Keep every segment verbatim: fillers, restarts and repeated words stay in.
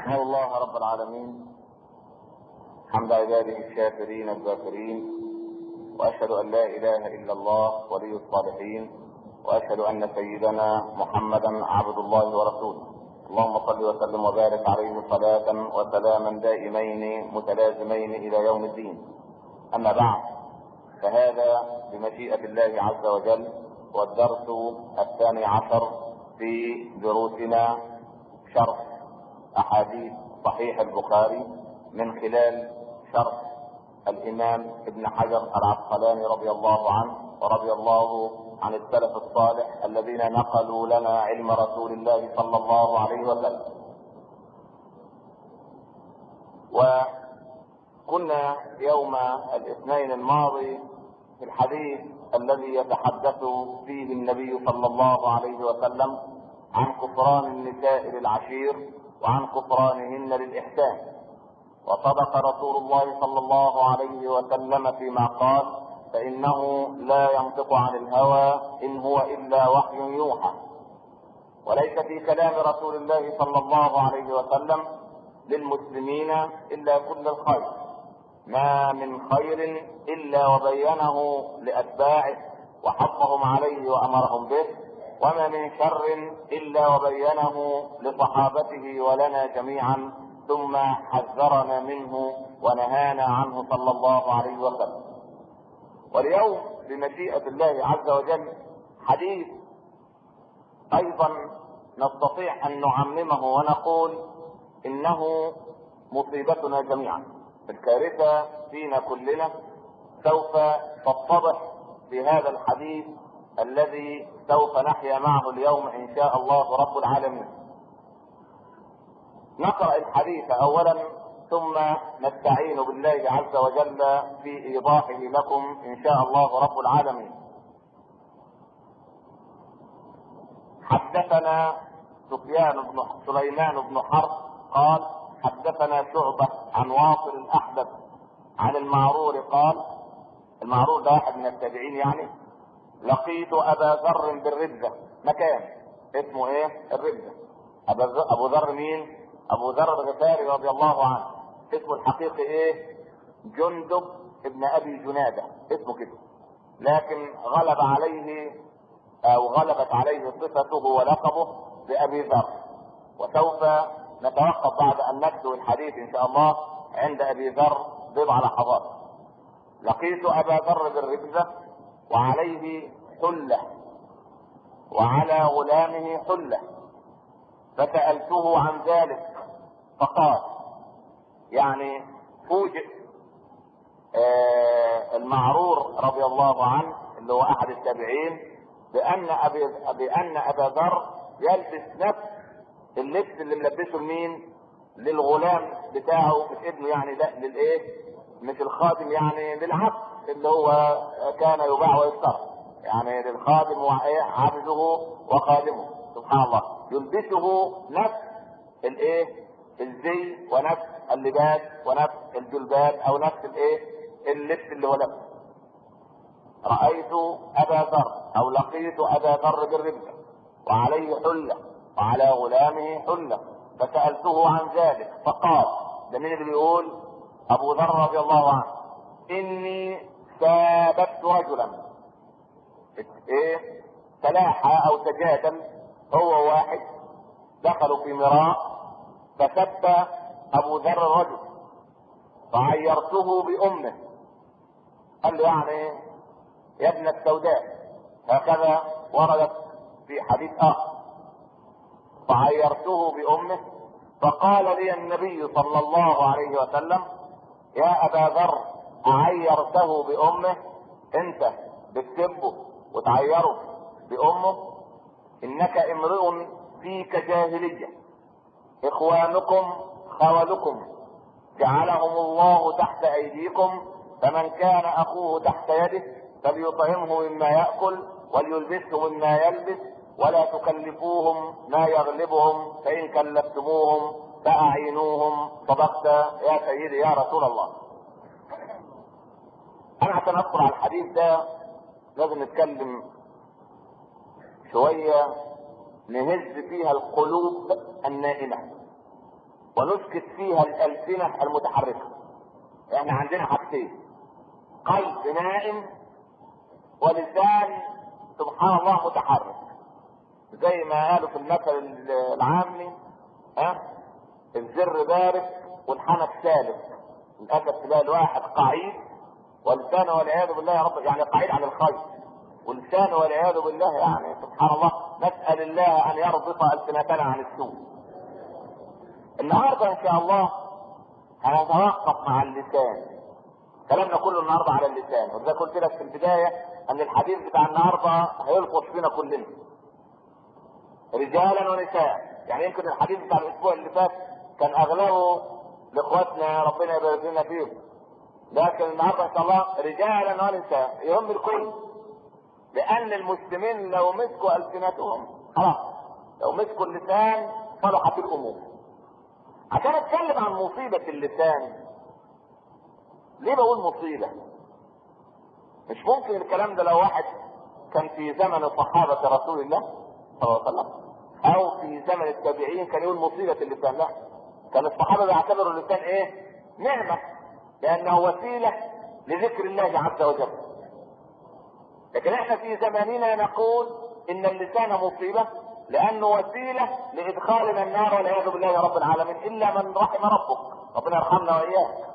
احمد الله رب العالمين حمد عباده الشاكرين الذاكرين، واشهد ان لا اله الا الله ولي الصالحين، واشهد ان سيدنا محمدا عبد الله ورسوله. اللهم صل وسلم وبارك عليه صلاة وسلاما دائمين متلازمين الى يوم الدين. اما بعد، فهذا بمشيئة الله عز وجل والدرس الثاني عشر في دروسنا شرح احاديث صحيح البخاري من خلال شرح الامام ابن حجر العسقلاني رضي الله عنه ورضي الله عن السلف الصالح الذين نقلوا لنا علم رسول الله صلى الله عليه وسلم. وكنا يوم الاثنين الماضي في الحديث الذي يتحدث فيه النبي صلى الله عليه وسلم عن كفران النساء للعشير وعن كفرانهن للإحسان. وصدق رسول الله صلى الله عليه وسلم فيما قال: فإنه لا ينطق عن الهوى إن هو إلا وحي يوحى. وليس في كلام رسول الله صلى الله عليه وسلم للمسلمين إلا كل الخير، ما من خير إلا وبينه لأتباعه وحثهم عليه وأمرهم به، وما من شر إلا وبينه لصحابته ولنا جميعا، ثم حذرنا منه ونهانا عنه صلى الله عليه وسلم. واليوم بمشيئة الله عز وجل حديث أيضا نستطيع أن نعممه ونقول إنه مصيبتنا جميعا. الكارثة فينا كلنا سوف تتضح في هذا الحديث الذي سوف نحيا معه اليوم إن شاء الله رب العالمين. نقرأ الحديث أولا ثم نستعين بالله عز وجل في إيضاحه لكم إن شاء الله رب العالمين. حدثنا سفيان بن سليمان بن حرب قال: حدثنا شعبة عن واصل الأحدث عن المعرور قال، المعرور ده واحد من التابعين يعني: لقيت أبا ذر بالربزة، مكان اسمه ايه؟ الربزة. أبو ذر مين؟ أبو ذر الغفاري رضي الله عنه. اسمه الحقيقي ايه؟ جندب ابن أبي جنادة، اسمه كده، لكن غلب عليه أو غلبت عليه صفته ولقبه بأبي ذر. وسوف نتوقف بعد أن نبدو الحديث إن شاء الله عند أبي ذر بضع لحظات. لقيت أبا ذر بالربزة وعليه حلة وعلى غلامه حلة، فسألته عن ذلك فقال، يعني فوجئ آه المعرور رضي الله عنه اللي هو أحد التابعين بأن أبي بأن أبا ذر يلبس نفس اللبس اللي ملبسه لمين؟ للغلام بتاعه، مش ابنه يعني، لا للايه؟ مش الخادم يعني، للعبد اللي هو كان يباع ويشترى، يعني للخادم وعبده وخادمه. سبحان الله، يلبسه نفس الايه؟ الزي ونفس اللباس ونفس الجلباب او نفس الايه؟ اللبس اللي هو لبسه. رأيت أبا ذر او لقيت أبا ذر بالربزة وعليه حلة وعلى غلامه حلة، فسألته عن ذلك فقال، ده مين اللي بيقول؟ أبو ذر رضي الله عنه: إني سابت رجلا. إيه؟ تلاحى أو تجادل هو واحد، دخلوا في مراء، فسب أبو ذر الرجل فعيرته بأمه. قال له يعني يا ابن السوداء، هكذا وردت في حديث آخر. فعيرته بأمه، فقال لي النبي صلى الله عليه وسلم: يا أبا ذر، أعيرته بأمه؟ انت بتسبه وتعيره بأمه؟ إنك امرئ فيك جاهلية، إخوانكم خولكم، جعلهم الله تحت أيديكم، فمن كان أخوه تحت يده فليطعمه مما يأكل وليلبسه مما يلبس، ولا تكلفوهم ما يغلبهم، فإن كلفتموهم فأعينوهم. صدقت يا سيدي يا رسول الله. أنا عشان أدخل على الحديث ده لازم نتكلم شوية نهز فيها القلوب النائمة. ونسكت فيها الألسنة المتحركة. احنا عندنا حاجتين: قلب نائم ولسان سبحان الله متحرك. زي ما قالوا في المثل العامي: ها الزر بارك والحنك سالك. للاسف تلاقي الواحد قعيد ولسانه والعياذ بالله يا رب يعني قعيد عن الخير، ولسانه والعياذ بالله يعني سبحان الله. نسأل الله ان يربط ألسنتنا عن السوء. النهارده ان شاء الله هنتوقف مع اللسان. كلامنا كله النهارده على اللسان، وزي قلت لك في البدايه ان الحديث بتاع النهارده هيلطش فينا كلنا رجالا ونساء. يعني يمكن الحديث بتاع الاسبوع اللي فات كان اغلبه لاخواتنا ربنا يبارك لنا فيهم، لكن النهارده ان شاء الله رجالا ونساء يهم الكل. لان المسلمين لو مسكوا السنتهم خلاص، لو مسكوا اللسان صلحت الامور. عشان اتكلم عن مصيبه اللسان. ليه بقول مصيبه؟ مش ممكن الكلام ده لو واحد كان في زمن صحابه رسول الله صلى الله عليه وسلم او في زمن التابعين كان يقول مصيبه اللسان. لا، كان الصحابه بيعتبروا اللسان ايه؟ نعمه، لانه وسيله لذكر الله عز وجل. لكن احنا في زماننا نقول ان اللسان مصيبه لانه وسيله لادخالنا النار والعياذ بالله يا رب العالمين، الا من رحم ربك، ربنا يرحمنا واياك.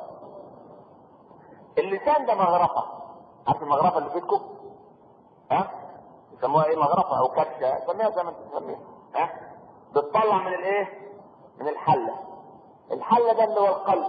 اللسان ده مغرفه. عارف المغرفه اللي في ايدكم؟ ها؟ يسموها ايه؟ مغرفه او كبشه، سميها زي ما انت تسميها. ها؟ بتطلع من الايه؟ من الحله. الحله ده اللي هو القلب.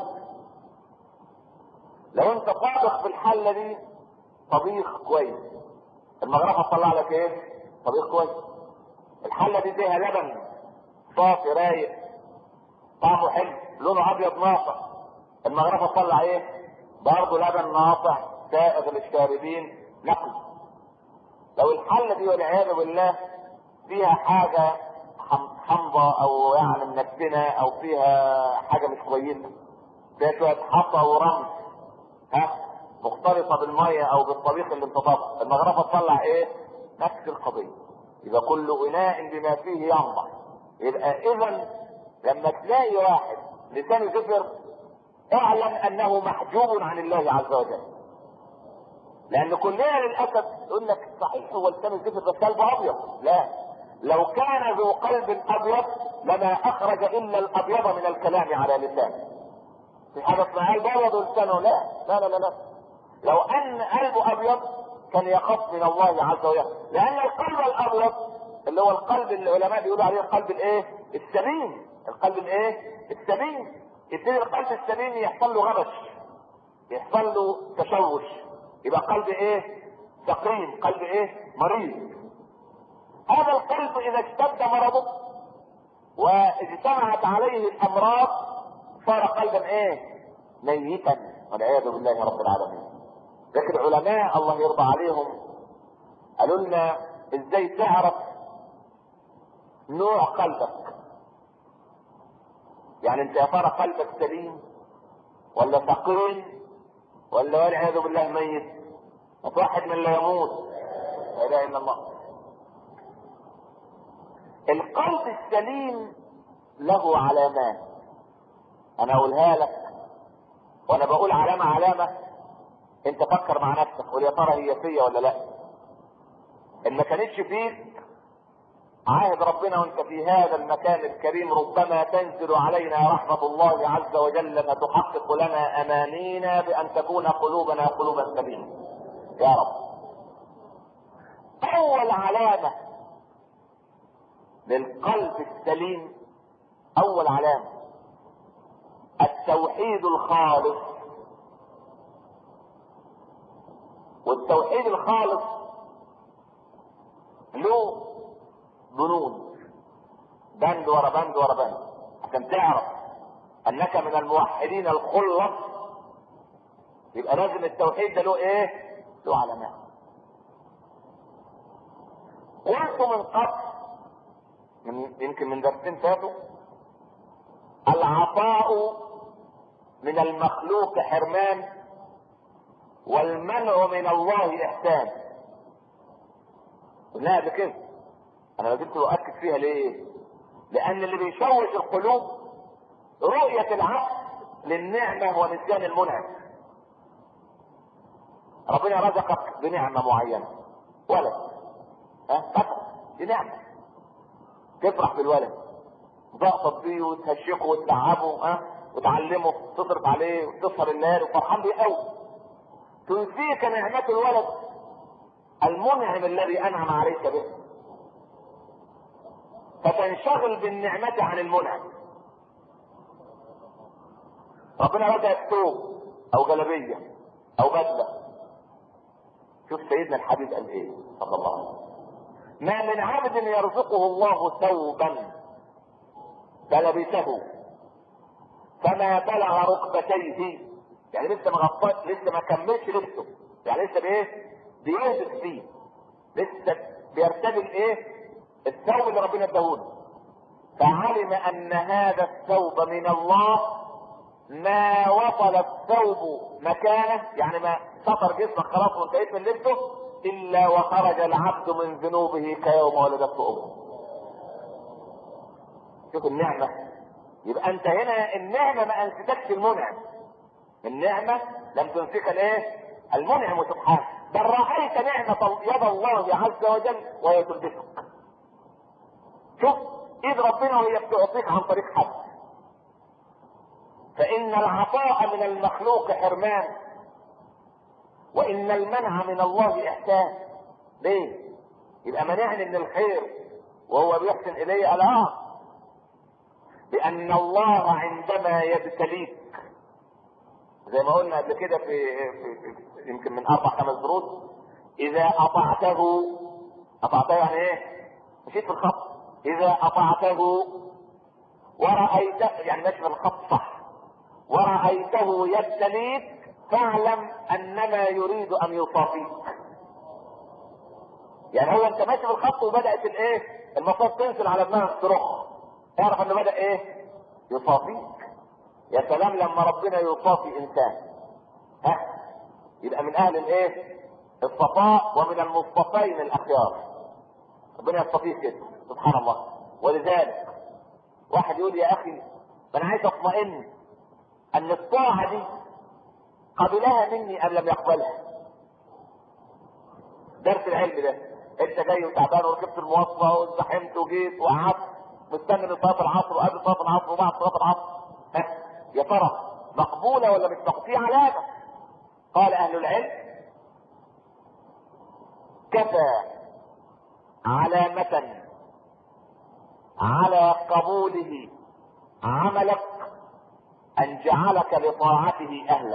لو انت طابخ في الحله دي طبيخ كويس، المغرفه تطلع لك ايه؟ طبيخ كويس. الحله دي فيها لبن صافي رايق طعمه حلو لونه ابيض ناصع، المغرفه تطلع ايه؟ برضه لبن ناصع سائغ للشاربين نقي. لو الحله دي والعياذ بالله فيها حاجه حمضه او يعني منتنه او فيها حاجه مش كويسه، فيها شويه حصى ورمل ها مختلطه بالميه او بالطبيخ اللي انت طبخه، المغرفه تطلع ايه؟ نفس القضيه. يبقى كل اناء بما فيه ينضح. يبقى اذا لما تلاقي واحد لسانه زفر اعلم انه محجوب عن الله عز وجل. لان كلنا للاسف يقول لك صحيح هو لسانه زفر بس قلبه ابيض. لا، لو كان ذو قلب ابيض لما اخرج الا الابيض من الكلام على لسانه. في حاجه اسمها قلب ابيض ولسانه لا لا لا لا, لا. لو ان قلبه ابيض كان يخاف من الله عز وجل. لان القلب الابيض اللي هو القلب اللي العلماء بيقولوا عليه القلب الايه؟ السليم. القلب الايه؟ السليم. يبتدي القلب السليم يحصل له غبش، يحصل له تشوش، يبقى قلب ايه؟ سقيم، قلب ايه؟ مريض. هذا القلب اذا اشتد مرضه واجتمعت عليه الامراض صار قلبا ايه؟ ميتا والعياذ بالله رب العالمين. لكن العلماء الله يرضى عليهم قالوا لنا ازاي تعرف نوع قلبك. يعني انت يا ترى قلبك سليم ولا ثقيل ولا والعياذ بالله ميت؟ واحد من لا يموت، لا اله الا الله. القلب السليم له علامات انا اقولها لك، وانا بقول علامه علامه انت فكر مع نفسك قول يا ترى هي فيا ولا لا. ان ما كانتش فيك عاهد ربنا وانت في هذا المكان الكريم ربما تنزل علينا رحمه الله عز وجل فتحقق لنا امانينا بان تكون قلوبنا قلوبا سليمه يا رب. اول علامه للقلب السليم، اول علامه التوحيد الخالص. والتوحيد الخالص له بنود، بند ورا بند ورا بند، عشان تعرف انك من الموحدين الخلص. يبقى لازم التوحيد ده له ايه؟ له علامات. قلت من قبل من يمكن من درسين فاتوا العطاء من المخلوق حرمان والمنع من الله احسان. قلناها قبل كده، انا لازلت اؤكد فيها. ليه؟ لان اللي بيشوش القلوب رؤية رؤية العبد للنعمة ونسيان المنعم. ربنا رزقك بنعمة معينة، ولد، ها فتح دي نعمة، تفرح بالولد، تقصد بيه وتهشكه وتلعبه، ها وتعلمه، تصرف عليه وتسهر الليل وفرحان بيه قوي. تنسيك نعمة الولد المنعم الذي انعم عليك به، فتنشغل بالنعمة عن المنعم. ربنا رزقك ثوب او جلبية او بدلة. شوف سيدنا الحبيب قال ايه صلى الله عليه وسلم: ما من عبد يرزقه الله ثوبا فلبسه فما بلغ ركبتيه، يعني لسه ما غطاش، لسه ما كملش لبسه، يعني لسه بايه؟ بيلبس فيه، لسه بيرتدي الايه؟ الثوب اللي ربنا اداهوله، فعلم ان هذا الثوب من الله، ما وصل الثوب مكانه، يعني ما سطر جسمك خلاص وانتهيت من لبسه، الا وخرج العبد من ذنوبه كيوم ولدته امه. شوف النعمة. يبقى انت هنا النعمة ما انستكش المنعم، النعمة لم تنسك الايه؟ المنعم سبحانه، بل رأيت نعمة يد الله عز وجل وهي تلبسك. شوف ايد ربنا وهي بتعطيك عن طريق حد. فان العطاء من المخلوق حرمان، وان المنع من الله احسان. ليه؟ يبقى منعني من الخير وهو بيحسن الي؟ لا، لان الله عندما يبتليك زي ما قلنا قبل كده في, في, في يمكن من اربع خمس دروس: اذا اطعته، اطعته يعني ايه؟ مشيت في الخط. اذا اطعته ورأيته، يعني ماشي في الخط صح، ورأيته يبتليك فاعلم انما يريد ان يصافيك. يعني هو انت ماشي في الخط وبدأت الايه؟ المصاص تنزل على دماغك ترخ، اعرف انه بدأ ايه؟ يصافيك. يا سلام لما ربنا يصافي انسان، ها يبقى من اهل الايه؟ الصفاء، ومن المصطفين الاخيار. ربنا يصطفيه كده سبحان الله. ولذلك واحد يقول: يا اخي انا عايز اطمئن ان الطاعة دي قبلها مني ام لم يقبلها. درس العلم ده، انت جاي وتعبان وركبت المواصلة وازدحمت وجيت وقعدت مستني لصلاة العصر وقبل صلاة العصر وبعد صلاة العصر، ها يا ترى مقبولة ولا مش مقبولة؟ في علامة. قال اهل العلم: كفى علامة على قبوله عملك ان جعلك لطاعته اهلا.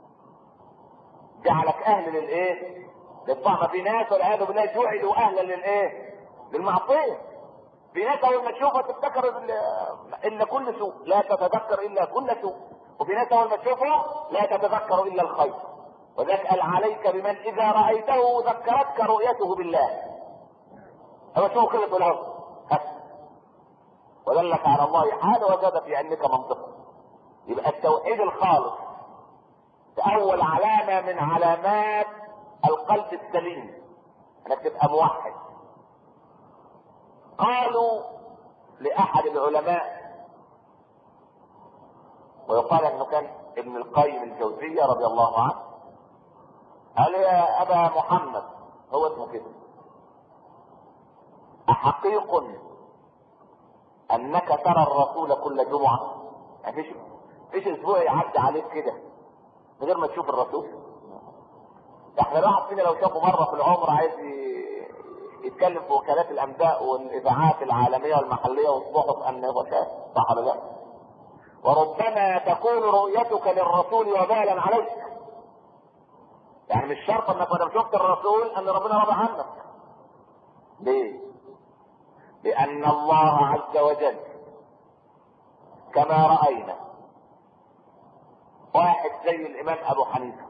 جعلك اهل للايه؟ للطاعة. في ناس والعياذ بالله جعلوا اهلا للايه؟ للمعصية. في ناس اول ما تشوفها تفتكر الا كل سوء، لا تتذكر الا كل سوء. وفي ناس اول ما تشوفها لا تتذكر الا الخير. وذلك قال: عليك بمن اذا رايته ذكرتك رؤيته بالله. هو شوف كده تقول له ودلك على الله حال وزاد في علمك منطقا. يبقى التوحيد الخالص اول علامة من علامات القلب السليم، انك تبقى موحد. قالوا لاحد العلماء، ويقال انه كان ابن القيم الجوزية رضي الله عنه، قال: يا ابا محمد، هو اسمه كده، احقيق انك ترى الرسول كل جمعة؟ يعني فيش فيش اسبوع يعدي عليك كده من غير ما تشوف الرسول؟ احنا الواحد فينا لو شافه مرة في العمر عايز يتكلم في وكالات الانباء والاذاعات العالمية والمحلية والصحف ان هو شاف، صح ولا لا؟ وربما تكون رؤيتك للرسول وبالا عليك. يعني مش شرط انك لما شفت الرسول ان ربنا رضى عنك. ليه؟ لان الله عز وجل كما رأينا واحد زي الامام ابو حنيفة.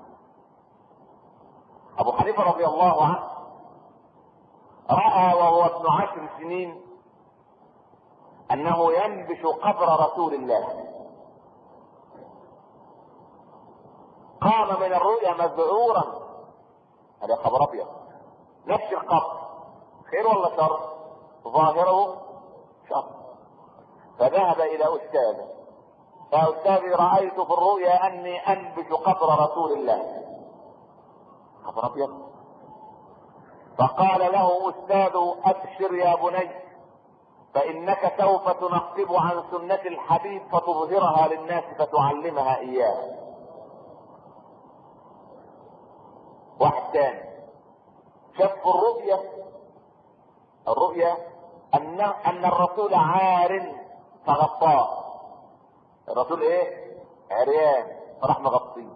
ابو حنيفة رضي الله عنه رأى وهو ابن عشر سنين انه ينبش قبر رسول الله. قام من الرؤيا مذعورا، هذا خبر ابيض، نفس القبر خير ولا شر؟ ظاهره شر. فذهب الى استاذه يا استاذي رايت في الرؤيا اني انبش قبر رسول الله. قبر ابيض. فقال له استاذ ابشر يا بني فانك سوف تنقب عن سنة الحبيب فتظهرها للناس فتعلمها اياه. واحد تاني شاف في الرؤيا الرؤيا ان ان الرسول عار فغطاه. الرسول ايه؟ عريان فراح مغطيه.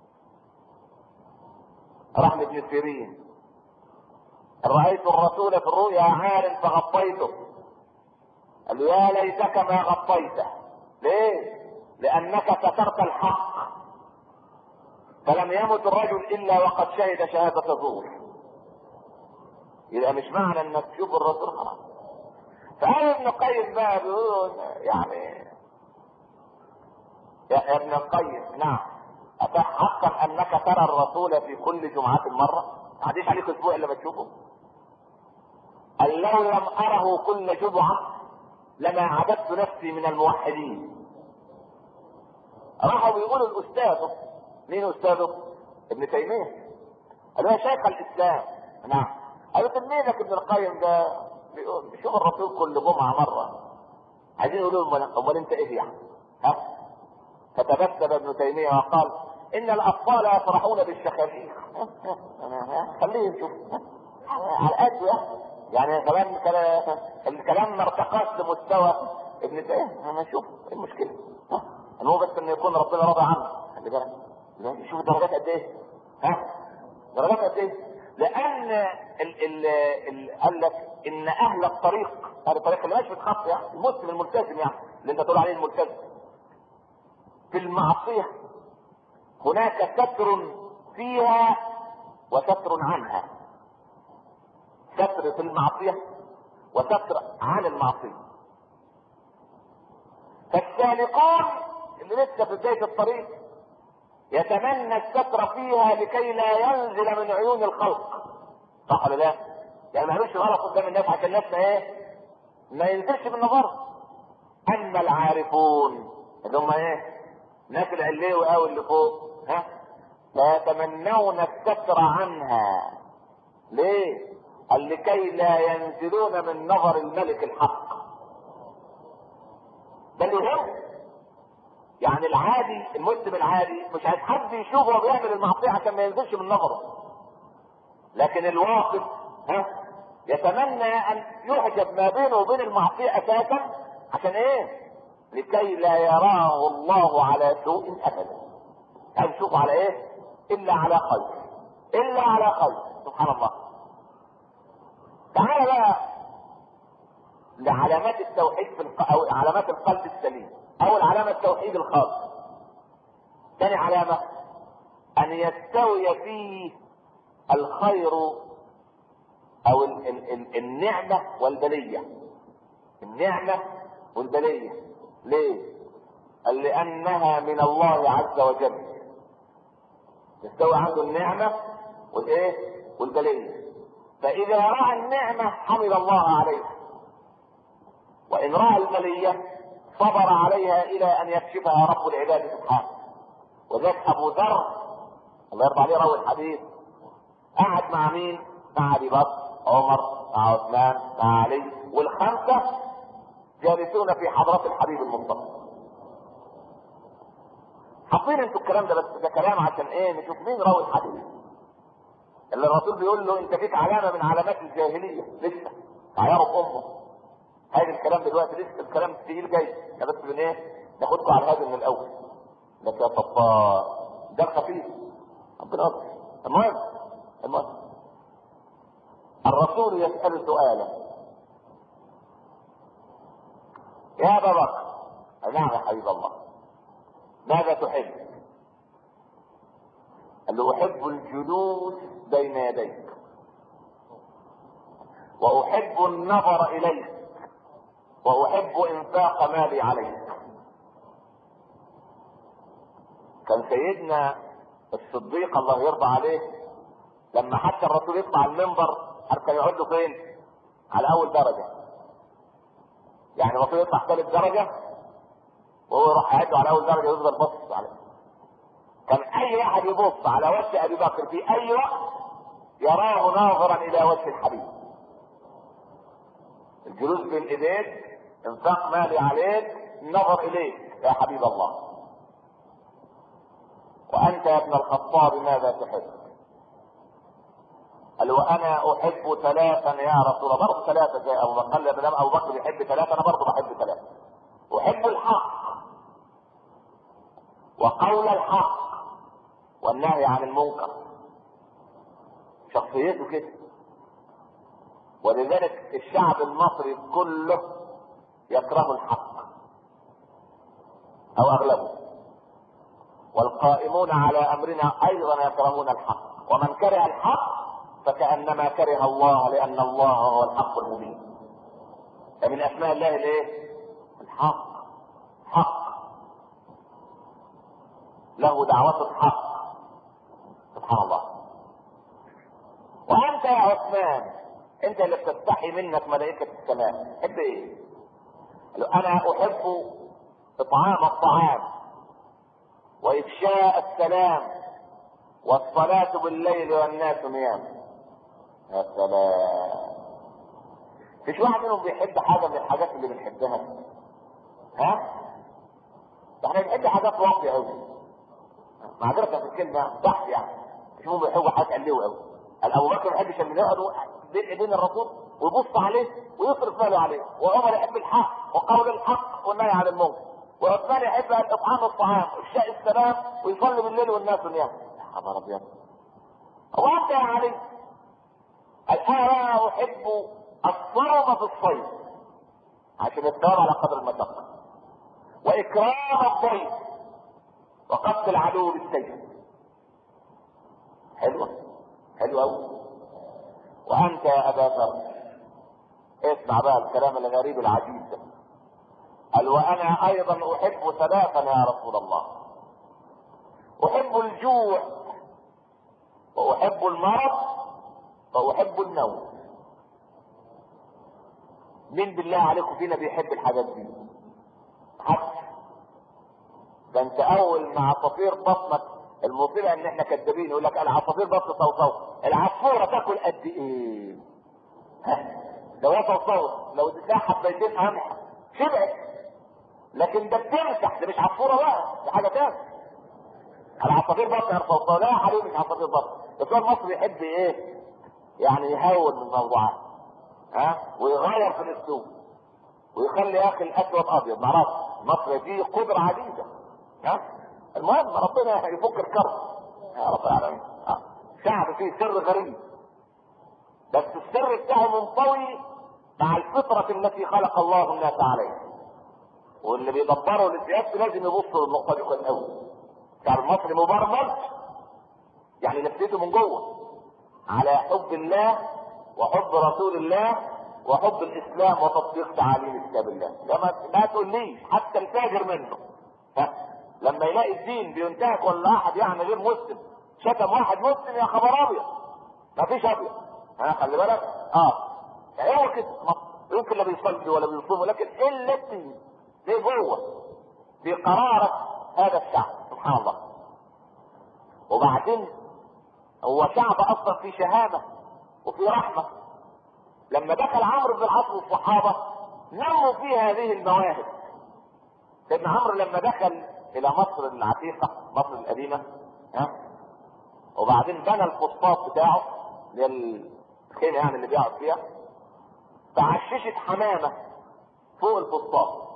راح لابن سيرين رأيت الرسول في الرؤيا عار فغطيته. قال له يا ليتك ما غطيته. ليه؟ لانك سترت الحق فلم يمت الرجل الا وقد شهد شهادة زور. يبقى مش معنى انك تشوف الرسول خلاص. فقال ابن القيم بقى بيقول يعني يا ابن القيم نعم أتحقق انك ترى الرسول في كل جمعة مرة؟ ما عديش عليك اسبوع الا ما تشوفه. قال لو لم اره كل جمعة لما عبدت نفسي من الموحدين. راحوا بيقولوا الاستاذ. مين استاذه؟ ابن تيمية. قالوا يا شيخ الاسلام. نعم. قالوا تلميذك ابن القيم ده بيقول بيشوف الرسول كل جمعة مرة. عايزين يقولوا له امال انت ايه يعني؟ ها؟ فتبسم ابن تيمية وقال ان الاطفال يفرحون بالشخاشيخ. خليه يشوف على قده يعني كلام الكلام ما ارتقاش لمستوى ابن تيمية. انا اشوف ايه المشكلة؟ المهم بس ان يكون ربنا راضي عنه. خلي بالك شوف الدرجات قد ايه؟ ها؟ درجات قد ايه؟ لان ال ال ال قال لك ان اهل الطريق، اهل الطريق اللي ماشي في الخط يعني المسلم الملتزم يعني اللي انت تقول عليه الملتزم في المعصية هناك ستر فيها وستر عنها. ستر في المعصية وستر عن المعصية. فالسالكون اللي لسه في بداية الطريق يتمنى الستر فيها لكي لا ينزل من عيون الخلق. صح ولا لا؟ يعني ما يعملش غلط قدام الناس عشان الناس ايه؟ ما ينزلش من نظرهم. اما العارفون اللي هم ايه؟ ناس العليوي قوي اللي فوق ها؟ لا يتمنون الستر عنها. ليه؟ قال لكي لا ينزلون من نظر الملك الحق. ده اللي يهم. يعني العادي المسلم العادي مش عايز حد يشوفه وهو بيعمل المعصيه عشان ما ينزلش من نظره. لكن الواقف ها يتمنى ان يحجب ما بينه وبين المعصيه اساسا عشان ايه؟ لكي لا يراه الله على سوء ابدا. عايز يشوفه على ايه؟ الا على خير. الا على خير. سبحان الله. تعال بقى لعلامات التوحيد في الق... او علامات القلب السليم. اول علامة التوحيد الخاص. ثاني علامة ان يستوي فيه الخير او ال... ال... ال... النعمة والبلية. النعمة والبلية. ليه؟ قال لانها من الله عز وجل. يستوي عنده النعمة والايه؟ والبلية. فاذا راى النعمة حمد الله عليها، وان راى البلية صبر عليها الى ان يكشفها رب العباد سبحانه. وذلك ابو ذر الله يرضى عليه روى الحديث قعد مع مين؟ مع ابي بكر، عمر، مع عثمان، مع علي، والخمسه جالسون في حضرة الحبيب المصطفى. حاطين انتوا الكلام ده بس ده كلام عشان ايه؟ نشوف مين راوي الحديث اللي الرسول بيقول له انت فيك علامه من علامات الجاهليه لسه عياره امه. هذا الكلام دلوقتي لسه الكلام الثقيل جاي. احنا بس من ايه؟ ناخدكم على هذا من الاول. لك يا صفار ده الخفيف ربنا اكبر. المهم المهم الرسول يسأل سؤالا يا ابا بكر. نعم يا حبيب الله. ماذا تحب؟ قال له احب الجلوس بين يديك واحب النظر اليك واحب انفاق مالي عليك. كان سيدنا الصديق الله يرضى عليه لما حتى الرسول يطلع المنبر كان يقعد له فين؟ على اول درجة. يعني الرسول يطلع ثالث درجة وهو يروح قاعد على اول درجه يفضل باصص عليه. كان اي واحد يبص على وجه ابي بكر في اي وقت يراه ناظرا الى وجه الحبيب. الجلوس بين ايديك، انفاق مالي عليك، نظر اليك يا حبيب الله. وانت يا ابن الخطاب ماذا تحب؟ قال وانا احب ثلاثا يا رسول الله. برضه ثلاثه زي ابو بكر. قال لي ابو بكر بيحب ثلاثه، انا برضه بحب ثلاثه. احب الحق وقول الحق والنهي عن المنكر. شخصيته كده. ولذلك الشعب المصري كله يكره الحق او اغلبه، والقائمون على امرنا ايضا يكرهون الحق، ومن كره الحق فكأنما كره الله، لان الله هو الحق المبين. فمن اسماء الله الايه؟ الحق. حق له دعوة الحق سبحان الله. وانت يا عثمان انت اللي بتستحي منك ملائكة السماء، تحب ايه؟ انا احب اطعام الطعام وافشاء السلام والصلاة بالليل والناس نيام. يا سلام. مفيش واحد منهم بيحب حاجة من الحاجات اللي بنحبها؟ ها؟ احنا بنحب حاجات واطية قوي. معذرة في الكلمة ضحك يعني. مش هم بيحبوا حاجات قليوة قوي. ابو بكر ما يحبش اللي يقعد بين ايدين الرسول ويبص عليه ويصرف باله عليه، وعمر يحب الحق وقول الحق والنهي عن المنكر، وعثمان يحب اطعام الطعام وافشاء السلام ويصلي بالليل والناس نيام. يا خبر ابيض. هو انت يا علي؟ انا احب الصوم في الصيف عشان الثواب على قدر المشقه، واكرام الضيف، وقتل العدو بالسيف. حلوه حلوه قوي. وانت يا ابا ذر اسمع بقى الكلام الغريب العجيب ده. قال وانا ايضا احب ثلاثا يا رسول الله. احب الجوع واحب المرض واحب النوم. مين بالله عليكم فينا بيحب الحاجات دي؟ حتى ده انت اول مع عصافير بطنك. المصيبه ان احنا كدابين، يقول لك العصافير بطن صوصو. العصفوره تاكل قد ايه؟ لو هي صوصو لو اديتها حبيتين قمح شبعت. لكن ده بتمسح، ده مش عصفوره بقى، ده حاجه تانية. العصافير بطن صوصو. لا يا حبيبي مش عصافير بطن. بس هو المصري يحب ايه؟ يعني يهون من الموضوعات، ها، ويغير في الاسلوب ويخلي يا اخي الاسود ابيض. معرفش مصر دي قدره عديده، ها. المهم ربنا يفك الكرب يا رب العالمين. اه شعب فيه سر غريب، بس السر بتاعه منطوي مع الفطره التي خلق الله الناس عليها. واللي بيدبروا لسياسته لازم يبصوا للنقطه دي كويس قوي. الشعب المصري مبرمج، يعني نفسيته من جوه على حب الله وحب رسول الله وحب الاسلام وتطبيق تعاليم كتاب الله. لما ما تقوليش حتى الفاجر منه، ها، لما يلاقي الدين بينتهك ولا احد يعني غير مسلم شتم واحد مسلم، يا خبر ابيض ما فيش ابيض، ها، خلي بالك. اه يعني هو كده يمكن لا بيصلي ولا بيصوم، لكن الا الدين ليه جوه في قرارة هذا الشعب سبحان الله. وبعدين هو شعب اصلا في شهامه وفي رحمه. لما دخل عمرو بن العاص والصحابه نموا في هذه المواهب. سيدنا عمرو لما دخل الى مصر العتيقه، مصر القديمه، ها، وبعدين بنى الفسطاط بتاعه اللي هي الخيمه يعني اللي بيقعد فيها، تعششت حمامه فوق الفسطاط.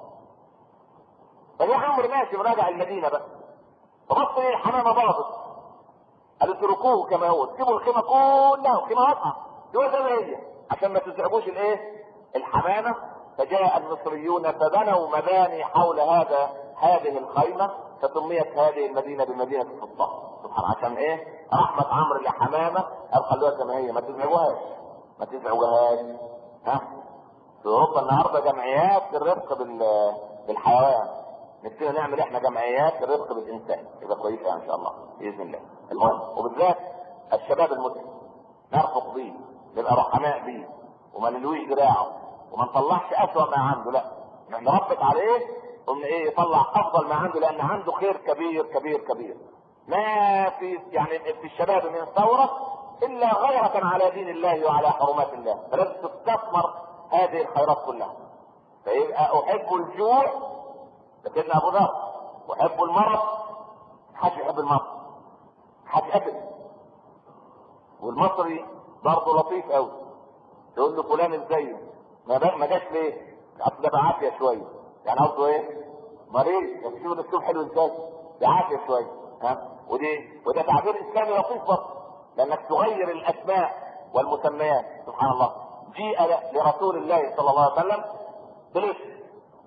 فجاء عمرو ماشي وراجع المدينه بقى، فبص ليه الحمامه باظت. قالوا اتركوه كما هو، سيبوا الخيمه كلها، الخيمه واقعه دول زي ما هي عشان ما تزعجوش الايه؟ الحمامه. فجاء المصريون فبنوا مباني حول هذا هذه الخيمه، فسميت هذه المدينه بمدينه الفسطاط سبحان الله. عشان ايه؟ رحمه عمرو لحمامه قال خلوها زي ما هي، ما تزعجوهاش ما تزعجوهاش. ها، في اوروبا النهارده جمعيات للرفق بالحيوان، نبتدي نعمل احنا جمعيات للرفق بالانسان، يبقى كويسه ان شاء الله باذن الله. المهم وبالذات الشباب المسلم نرفق بيه، نبقى رحماء بيه، وما نلويش دراعه وما نطلعش اسوأ ما عنده، لا نربط عليه ومن ايه يطلع افضل ما عنده، لان عنده خير كبير كبير كبير. ما في يعني في الشباب من ثورة الا غيرة على دين الله وعلى حرمات الله، فلازم تستثمر هذه الخيرات كلها. فيبقى احب الجوع لكن ابو ذر، واحب المرض، حد يحب المرض، حد ابدا. والمصري برضه لطيف قوي، تقول له فلان ازاي ما ما جاش ليه؟ اصل ده بعافيه شويه، يعني قصده ايه؟ مريض. بس شوف الاسلوب حلو ازاي، بعافيه شويه. ها ودي وده تعبير اسلامي لطيف برضه، لانك تغير الاسماء والمسميات. سبحان الله. جيء لرسول الله صلى الله عليه وسلم بالاسم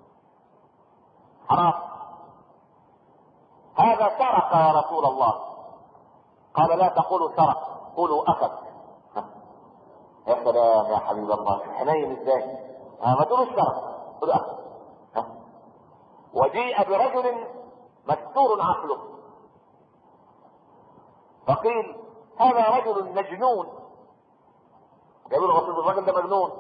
حرام، هذا سرق يا رسول الله. قال لا تقولوا سرق، قولوا اخذ. يا سلام يا حبيب الله، حنين ازاي؟ ما تقولوش سرق، قولوا اخذ. وجيء برجل مستور عقله، فقيل هذا رجل مجنون. يقول الرسول الرجل ده مجنون.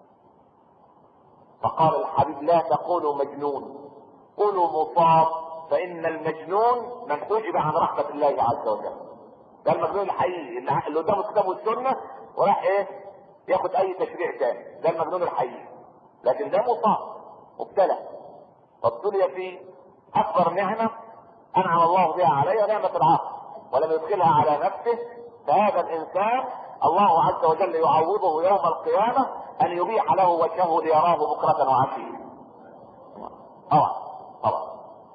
فقال الحبيب لا تقولوا مجنون، قولوا مصاب، فان المجنون من حجب عن رحمة الله عز وجل. ده المجنون الحقيقي اللي قدامه الكتاب والسنة وراح ايه ياخد اي تشريع تاني، ده المجنون الحقيقي. لكن ده مصاب مبتلى، فابتلي في اكبر نعمة انعم الله بها عليه، نعمة العقل، ولم يدخلها على نفسه. فهذا الانسان الله عز وجل يعوضه يوم القيامة ان يبيح له وجهه ليراه بكرة وعشية. طبعا طبعا.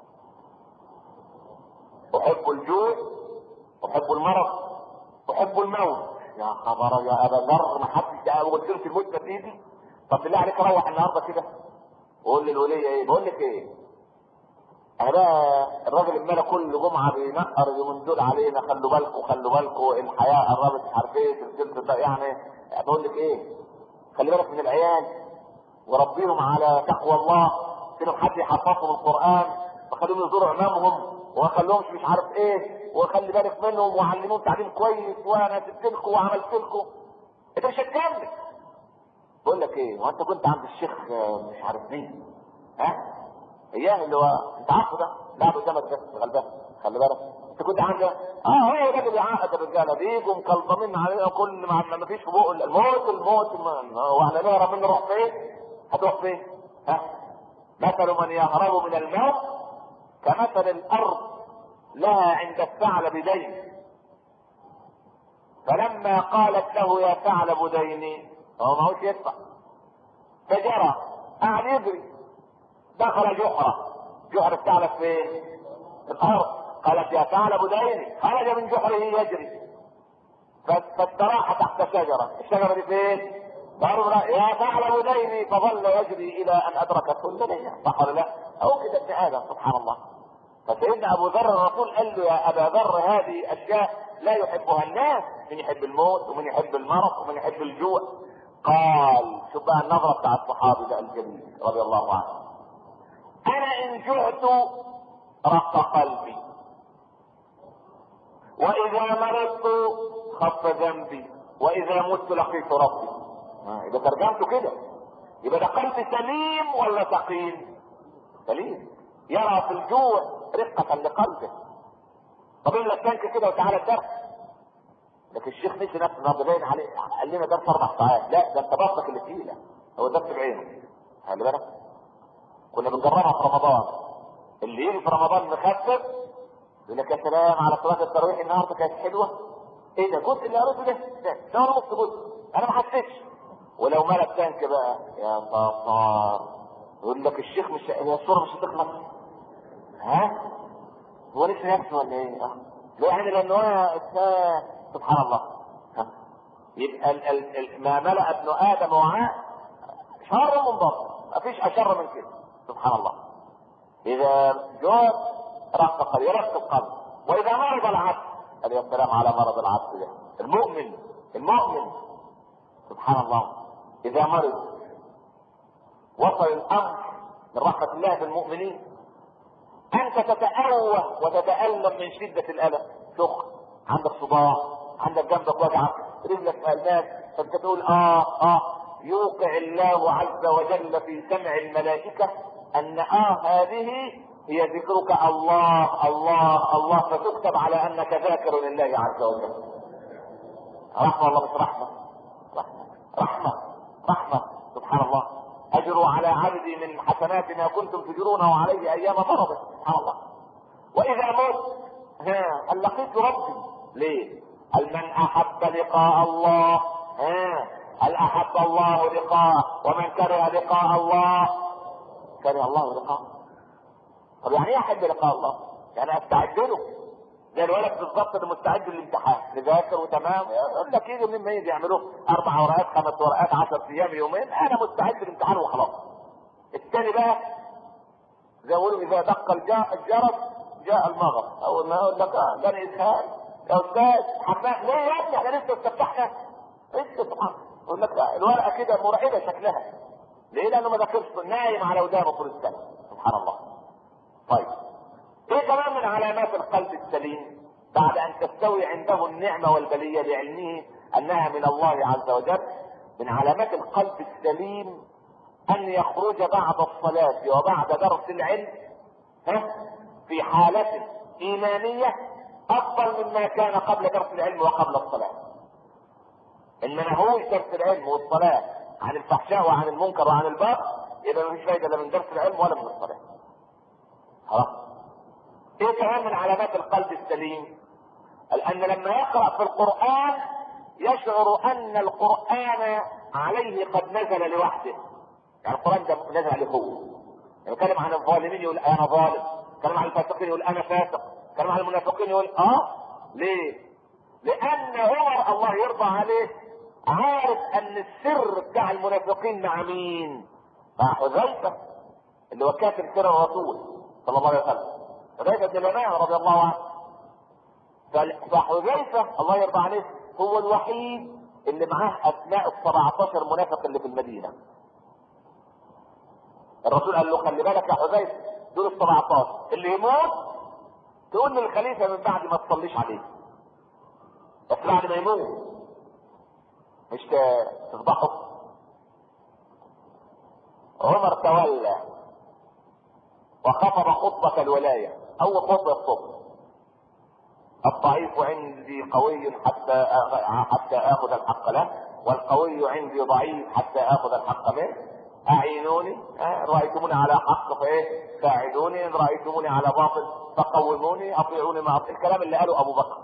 احب الجوع، احب المرض، احب الموت. يا خبر يا ابا ذر، ما حدش قلت لك الموت ما تيجي. طب بالله عليك روح النهارده كده وقول للوليه ايه، بقول لك ايه، انا بقى الراجل الماله كل جمعه بينقر اليومين دول علينا، خلوا بالكم خلوا بالكم الحياه قربت، مش عارف ايه سلسله يعني. بقول لك ايه، خلي بالك من العيال وربيهم على تقوى الله، سيبهم حد يحفظهم القران، وخليهم يزوروا امامهم، وخليهمش مش عارف ايه، وخلي بالك منهم وعلموهم تعليم كويس، وانا سبت لكم وعملت لكم. انت مش هتكمل. بقول لك ايه، هو انت كنت عند الشيخ مش عارف مين، ها اياه اللي هو انت عارفه ده، لا قدامك بس غلبان، خلي بالك انت كنت عند اه هو ده اللي بيعقد الرجاله، بيجوا مكلطمين علينا كل ما ما فيش في بقه الموت الموت. واحنا نهرب منه نروح فين؟ هتروح فين؟ ها مثل من يهرب من الموت كمثل الارض لها عند الثعلب دين، فلما قالت له يا ثعلب ديني، هو ما هوش يدفع، فجرى قاعد يجري، دخل جحرة، جحر الثعلب فين؟ في الارض. قالت يا ثعلب ديني، خرج من جحره يجري، فاستراح تحت شجرة، الشجرة دي فين؟ برا. يا ثعلب ديني، فظل يجري الى ان ادرك كل ليلة. صح ولا لا؟ او كده ابن ادم سبحان الله. فسيدنا ابو ذر الرسول قال له يا ابا ذر هذه اشياء لا يحبها الناس، من يحب الموت ومن يحب المرض ومن يحب الجوع. قال شوف بقى النظرة بتاع الصحابي ده الجليل رضي الله عنه، انا ان جعت رق قلبي، واذا مرضت خف ذنبي، واذا مت لقيت ربي. اذا ترجمته كده يبقى ده قلب سليم ولا سقيم؟ سليم، يرى في الجوع رقة لقلبه. طب الا التانك كده وتعالى الدرس، لكن الشيخ نسي نفسه النهارده باين عليه، قال لنا درس اربع ساعات، لا ده انت بطنك اللي تقيله، هو درس بعينه. خلي بالك كنا بنجربها في رمضان، اللي يجي في رمضان مخفف يقول لك يا سلام على صلاه التراويح النهارده كانت حلوه. ايه ده الجزء اللي قريته ده؟ ده انا نص جزء انا ما حسيتش. ولو ملا التانك بقى يا صفار، يقول لك الشيخ مش هي الصوره مش هتخلص. ها هو لسه نفسه ولا ايه؟ اه لو يعني لانه هو سبحان الله. ها يبقى ال ال ال ما ملأ ابن ادم وعاء شر من بطن، مفيش اشر من كده سبحان الله. اذا جوع رق قلب، يرق القلب. واذا مرض العبد، قال يا سلام على مرض العبد ده، المؤمن المؤمن سبحان الله. اذا مرض وصل الامر من رحمة الله بالمؤمنين، انت تتأوه وتتألم من شدة الالم، سخن، عندك صداع، عندك جنبك وجعك، رجلك مالناك، فانت تقول اه اه يوقع الله عز وجل في سمع الملائكة ان اه هذه هي ذكرك الله الله الله، فتكتب على انك ذاكر لله عز وجل. رحمة والله مش رحمة، رحمة رحمة رحمة سبحان الله. اجروا على عبدي من حسنات ما كنتم تجرونه عليه ايام مرضه، سبحان الله. واذا مت ها هل لقيت ربي ليه؟ هل من احب لقاء الله ها هل احب الله لقاءه، ومن كره لقاء الله كره الله لقاءه. طب يعني ايه احب لقاء الله؟ يعني استعد له زي الولد بالظبط اللي مستعد للامتحان، يذاكر وتمام، يقول لك يجي منين ما يجي يعملوه اربع ورقات خمس ورقات عشر ايام يومين، انا مستعد للامتحان وخلاص. الثاني بقى زي ما يقولوا اذا دق الجرس جاء المغرب، اول ما يقول لك اه ده اسهال يا استاذ حمام ليه يا ابني احنا لسه استفتحنا لسه سبحان، يقول لك الورقه كده مرعبه شكلها ليه؟ لانه ما ذاكرش، نايم على ودانه طول السنه سبحان الله. طيب ايه كمان من علامات القلب السليم بعد ان تستوي عنده النعمه والبليه لعلمه انها من الله عز وجل؟ من علامات القلب السليم ان يخرج بعد الصلاه وبعد درس العلم ها في حالة ايمانية افضل مما كان قبل درس العلم وقبل الصلاة. ان ما نهوش درس العلم والصلاة عن الفحشاء وعن المنكر وعن الباطل يبقى مفيش فايدة لا من درس العلم ولا من الصلاة. خلاص. ايه كمان من علامات القلب السليم؟ لان لما يقرأ في القرآن يشعر ان القرآن عليه قد نزل لوحده. يعني القرآن ده نزل عليه هو. يتكلم عن الظالمين يقول انا ظالم، يتكلم عن الفاسقين يقول انا فاسق، يتكلم عن المنافقين يقول اه ليه؟ لان عمر الله يرضى عليه عارف ان السر بتاع المنافقين مع مين؟ مع حذيفه اللي هو كاتب سر الرسول صلى الله عليه وسلم، حذيفه بن اليمان رضي الله عنه. فحذيفه الله يرضى عليه هو الوحيد اللي معاه اسماء ال سبعتاشر منافق اللي في المدينه. الرسول قال له خلي بالك يا حذيفه دول ال سبعتاشر اللي يموت تقول للخليفه من بعد ما تصليش عليه، بس بعد ما يموت مش تفضحه. عمر تولى وخطب خطبة الولاية، اول خطبة الصبح: الضعيف عندي قوي حتى حتى اخذ الحق له، والقوي عندي ضعيف حتى اخذ الحق منه، اعينوني ان رايتموني على حق فايه ساعدوني، ان رايتموني على باطل فقوموني، اطيعوني مع الكلام اللي قاله ابو بكر.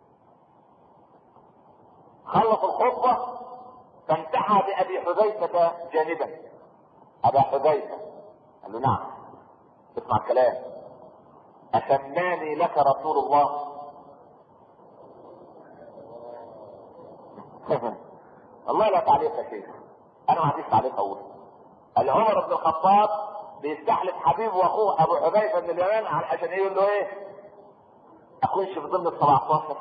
خلص الخطبه فانتحى بابي حذيفه جانبا. ابا حذيفه قال له نعم اسمع الكلام، اسماني لك رسول الله؟ والله لا تعليق يا شيخ، انا ما عنديش تعليق اقول. عمر بن الخطاب بيستحلف حبيبه واخوه ابو حذيفه بن اليمان عشان ايه؟ يقول له ايه؟ اكونش في ضمن ال سبعتاشر.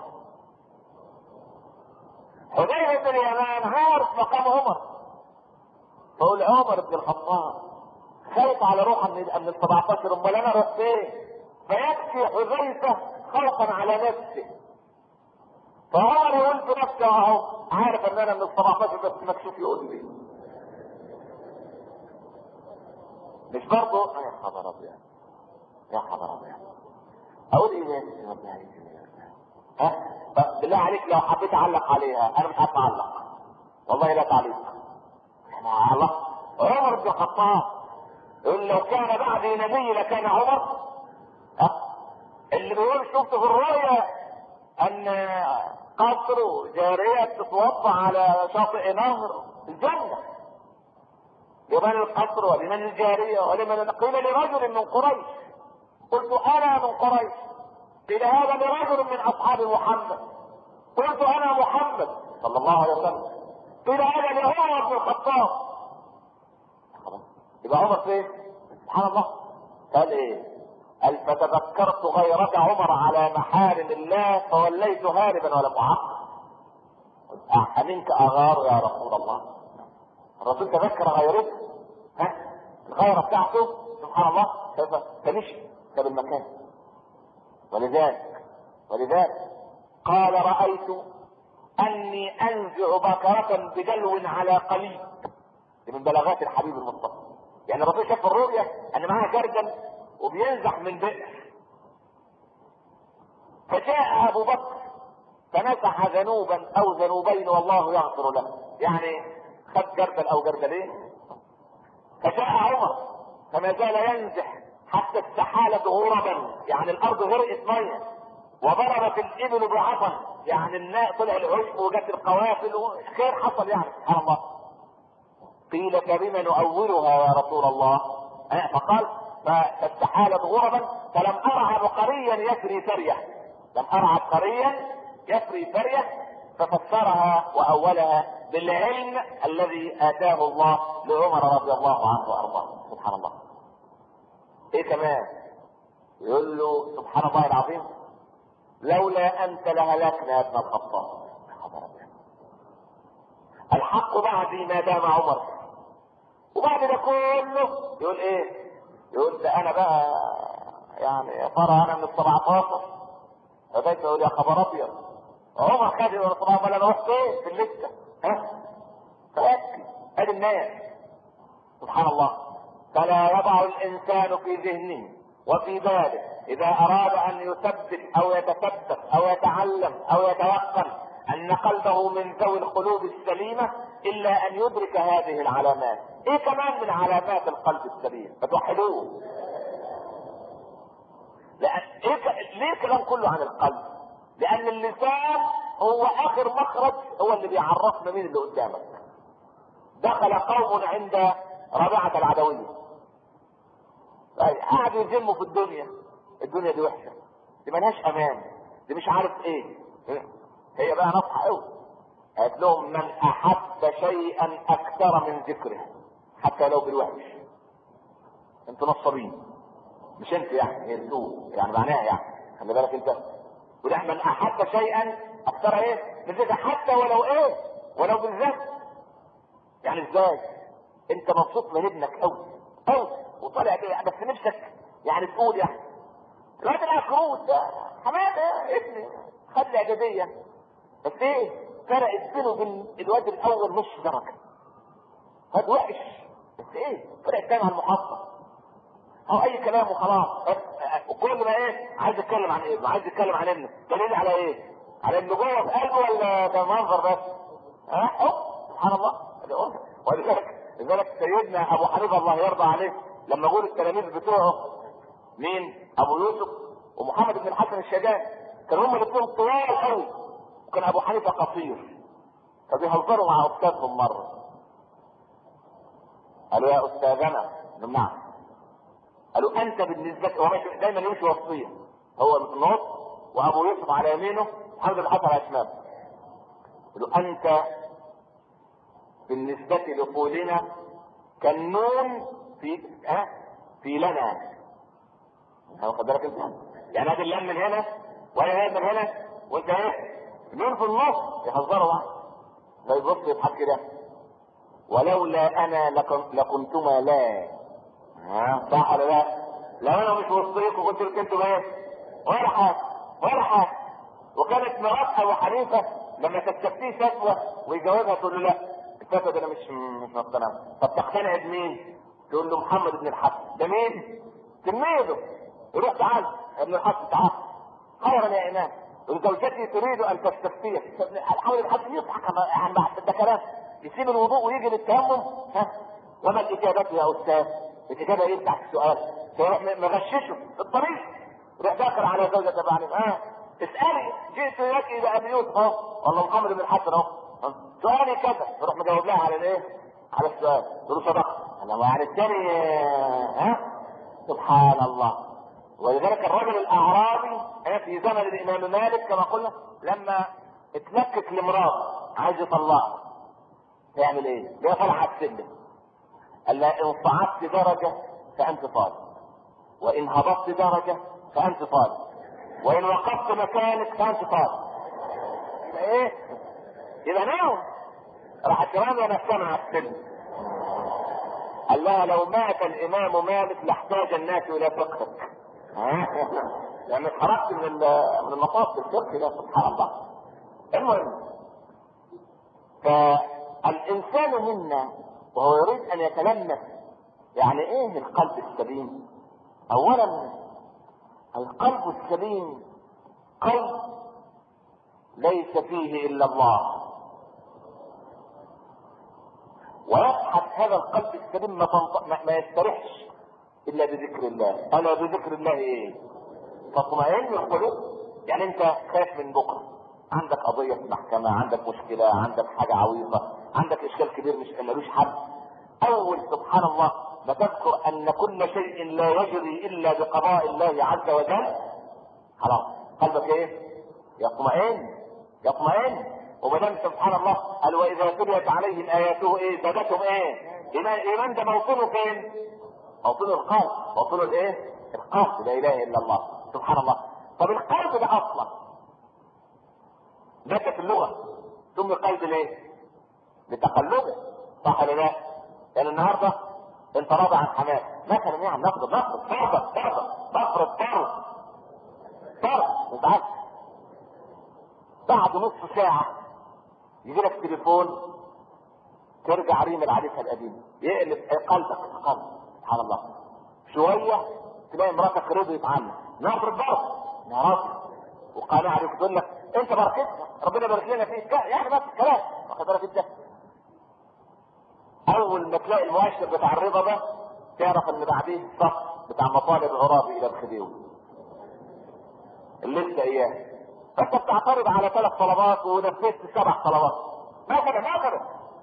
حذيفه بن اليمان عارف مقام عمر، فقول عمر بن الخطاب خايف على روحه من من ال سبعتاشر، امال انا اروح فين؟ فيكفي حذيفه خوفا على نفسه. فعمر يقول في نفسه اهو عارف ان انا من ال سبعتاشر بس مكشوف يقول لي مش برضه يا خبر ابيض يا خبر ابيض اقول ايه يا ربي؟ ها بالله عليك لو حبيت اعلق عليها انا مش هتعلق والله لا تعليق. انا الله عمر بن الخطاب يقول لو كان بعدي نبي لكان عمر. ها اللي بيقول شفت في الرؤيا ان قصر جاريه تتوضا على شاطئ نهر الجنه، لمن القصر ولمن الجاريه ولمن قيل لرجل من قريش، قلت انا من قريش، قيل هذا لرجل من اصحاب محمد، قلت انا محمد صلى الله عليه وسلم، قيل هذا لعمر بن الخطاب. يبقى عمر فين؟ سبحان الله. قال ايه؟ قال فتذكرت غيرة عمر على محارم الله فوليت هاربا ولم اعقب. منك اغار يا رسول الله. الرسول تذكر غيرته، ها الغيرة بتاعته سبحان الله فمشي ساب المكان. ولذلك ولذلك قال رأيت اني انزع بكرة بدلو على قليل، من بلاغات الحبيب المصطفى يعني الرسول شاف الرؤية ان معاه جردل وبينزح من بئر، فجاء ابو بكر فمسح ذنوبا او ذنوبين والله يغفر له، يعني خد جردل او جردلين. فجاء عمر فما زال ينزح حتى استحالت غربا، يعني الارض غرقت ميه، وضربت الابل بعصا، يعني الماء طلع العشب وجت القوافل وخير حصل، يعني سبحان الله. قيل فبما نؤولها يا رسول الله؟ فقال فاستحالت غربا فلم ارى عبقريا يسري سريه، لم ارى عبقريا يسري سريه، ففسرها واولها بالعلم الذي اتاه الله لعمر رضي الله عنه وارضاه. سبحان الله. ايه كمان؟ يقول له سبحان الله العظيم لولا انت لهلكنا يا ابن الخطاب. الحق بعدي ما دام عمر. وبعد ده كله يقول ايه؟ يقول ده انا بقى يعني يا ترى انا من السبعتاشر، فبيت يقول يا خبر ابيض عمر خد من السبعتاشر، امال انا رحت ايه في اللسته؟ ها؟ فيبكي. ادي الناس سبحان الله. فلا يضع الانسان في ذهنه وفي باله اذا اراد ان يثبت او يتثبت او يتعلم او يتيقن ان قلبه من ذوي القلوب السليمه الا ان يدرك هذه العلامات. ايه كمان من علامات القلب السليم؟ فتوحدوه. لان إيه ك... ليه الكلام كله عن القلب؟ لان اللسان هو اخر مخرج، هو اللي بيعرفنا مين اللي قدامك. دخل قوم عند ربيعة العدوية، قعدوا يذموا في الدنيا، الدنيا دي وحشه، دي ملهاش امان، دي مش عارف ايه. هي بقى نصحى قوي، قالت لهم من احب شيئا اكثر من ذكره حتى لو بالوحش. انتوا نصابين، مش انت يعني، هي السوء يعني معناها يعني، خلي بالك انت. وده من احب شيئا اكثر ايه من ذكره حتى ولو ايه، ولو بالذات. يعني ازاي انت مبسوط من ابنك قوي قوي وطالع بيه، بس نفسك يعني تقول يعني الواد العكروت ده حماده يا ابني خد لي اعداديه، بس ايه فرقت بينه وبين الواد الاول نص درجه، هاد وحش بس ايه فرقت تاني على المحافظه او اي كلام وخلاص. وكل ما ايه عايز يتكلم عن ايه، عايز يتكلم عن ابنه، دليل على ايه؟ على انه جوه في قلبه ولا ده منظر بس؟ ها أه؟ سبحان الله. ولذلك لذلك سيدنا ابو حنيفه الله يرضى عليه لما يقول التلاميذ بتوعه مين؟ ابو يوسف ومحمد بن الحسن الشجاعي، كانوا هم الاثنين طوال قوي، وكان ابو حنيفه قصير، فبيهزروا مع استاذهم مره، قالوا يا استاذنا نعم، قالوا انت بالنسبه هو دايما يمشي وسطيه، هو في النص وابو يوسف على يمينه محمد بن الحسن على شماله، قالوا انت بالنسبه لقولنا كالنون في ها في لنا، واخد بالك انت؟ يعني هذا اللام من هنا ولا هذا من هنا وانت ايه؟ نون في النص، يهزروا بعض، لا يبص يضحك كده، ولولا انا لكنتما لا، ها صح ولا لا؟ لو انا مش وسطيكم كنت لك انتوا ايه؟ ولا حاجه ولا حاجه. وكانت مرات ابو حنيفه لما تستفتيه فتوى ويجاوبها تقول له لا الفتوى ده انا مش مش مقتنع. طب تقتنع بمين؟ تقول له محمد بن الحسن. ده مين؟ تلميذه. يروح تعال يا ابن الحسن تعال خيرا يا امام، زوجتي تريد ان تستفتيه. حاول الحسن يضحك عن بعد ده كلام، يسيب الوضوء ويجي للتيمم. ها وما الاجابه يا استاذ؟ الاجابه ايه بتاعت السؤال؟ فيروح مغششه في الطريق، يروح داخل على زوجة ابو حنيفه، ها اسالي جئت لك الى ابي يوسف اهو والله محمد بن الحسن اهو سؤالي كذا، يروح مجاوب لها على الايه؟ على السؤال، يقول له صدقت. انا يعني الثاني ها سبحان الله. ولذلك الرجل الاعرابي في زمن الامام مالك كما قلنا لما اتلكك لمراته عايز يطلقها يعمل ايه؟ جاي طالع على السلم، قال لها ان صعدت درجه فانت طالب، وان هبطت درجه فانت طالب، وان وقفت مكانك فانت طالب. ايه؟ يبقى نعم راحت راميه نفسها مع السلم. قال لها لو مات الامام مالك لاحتاج الناس الى فقهك. يعني خرجت من من المطاف الفقه ده سبحان الله. المهم فالانسان منا وهو يريد ان يتلمس يعني ايه القلب السليم؟ اولا القلب السليم قلب ليس فيه الا الله، ويبحث هذا القلب السليم ما, ما يستريحش الا بذكر الله. الا بذكر الله ايه؟ تطمئن القلوب. يعني انت خايف من بكره، عندك قضيه في المحكمه، عندك مشكله، عندك حاجه عويصه، عندك اشكال كبير مش ملوش حل. اول سبحان الله ما تذكر ان كل شيء لا يجري الا بقضاء الله عز وجل، خلاص قلبك ايه؟ يطمئن يطمئن. ومدام سبحان الله قال واذا تليت عليهم اياته ايه؟ زادتهم ايه؟ الايمان ده موطنه فين؟ موطنه القلب، موطنه الايه؟ القلب. لا اله الا الله سبحان الله. طب القلب ده اصلا ده في اللغه ثم قلب ليه؟ لتقلبه، صح ولا لا؟ يعني النهارده انت راضي عن حماس مثلا، يعني نفرض نفرض فرض فرض نفرض فرض فرض انت عارف بعد نص ساعه يجي لك تليفون ترجع ريم العريسه القديمه، يقلب قلبك قلب سبحان الله. شويه تلاقي مراتك رضيت عنك، نفرض برضه يا راجل وقال عليك تقول لك انت بركتنا ربنا يبارك لنا فيك، يعني بس كلام واخد بالك انت. اول ما تلاقي المؤشر بتاع الرضا ده تعرف ان بعديه الصف بتاع مطالب عرابي الى الخديوي اللي انت اياه. انت بتعترض على ثلاث طلبات ونفذت سبع طلبات مثلا مثلا،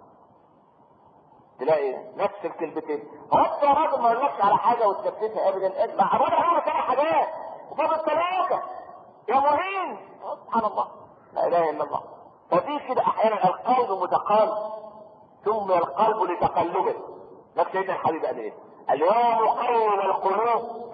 تلاقي نفس الكلمتين. هو انت يا راجل ما قلتش على حاجه وتنفذها ابدا؟ معقوله هو ثلاث حاجات وفاضل ثلاثه يا مهين؟ سبحان الله لا اله الا الله. فدي كده احيانا القلب متقالب ثم القلب لتقلبه. نفس سيدنا الحبيب قال ايه؟ قال يا مقلب القلوب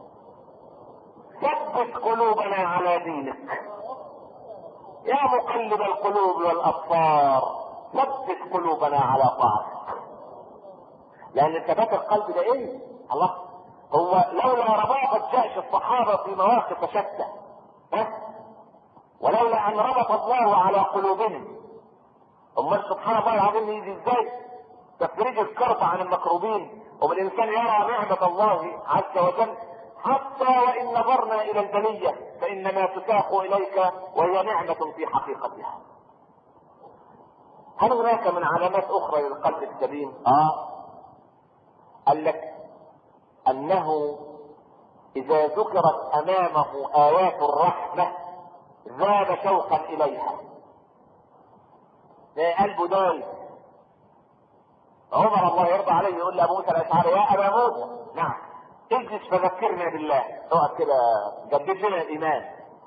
ثبت قلوبنا على دينك. يا مقلب القلوب والابصار ثبت قلوبنا على طاعتك. لان ثبات القلب ده ايه؟ الله هو لولا رباطة جأش الصحابة في مواقف شتى، ها؟ ولولا ان ربط الله على قلوبهم، امال سبحان الله العظيم يجي ازاي تفريج الكرب عن المكروبين ومن الانسان يرى نعمة الله عز وجل. حتى وان نظرنا الى البلية فانما تساق اليك وهي نعمة في حقيقتها. هل هناك من علامات اخرى للقلب السليم؟ اه قال لك انه اذا ذكرت امامه ايات الرحمة ذاب شوقا اليها. ده قلبه دايب. عمر الله يرضى عليه يقول لابو موسى الاشعري يا ابا موسى نعم اجلس فذكرنا بالله، اقعد كده جدد لنا الايمان،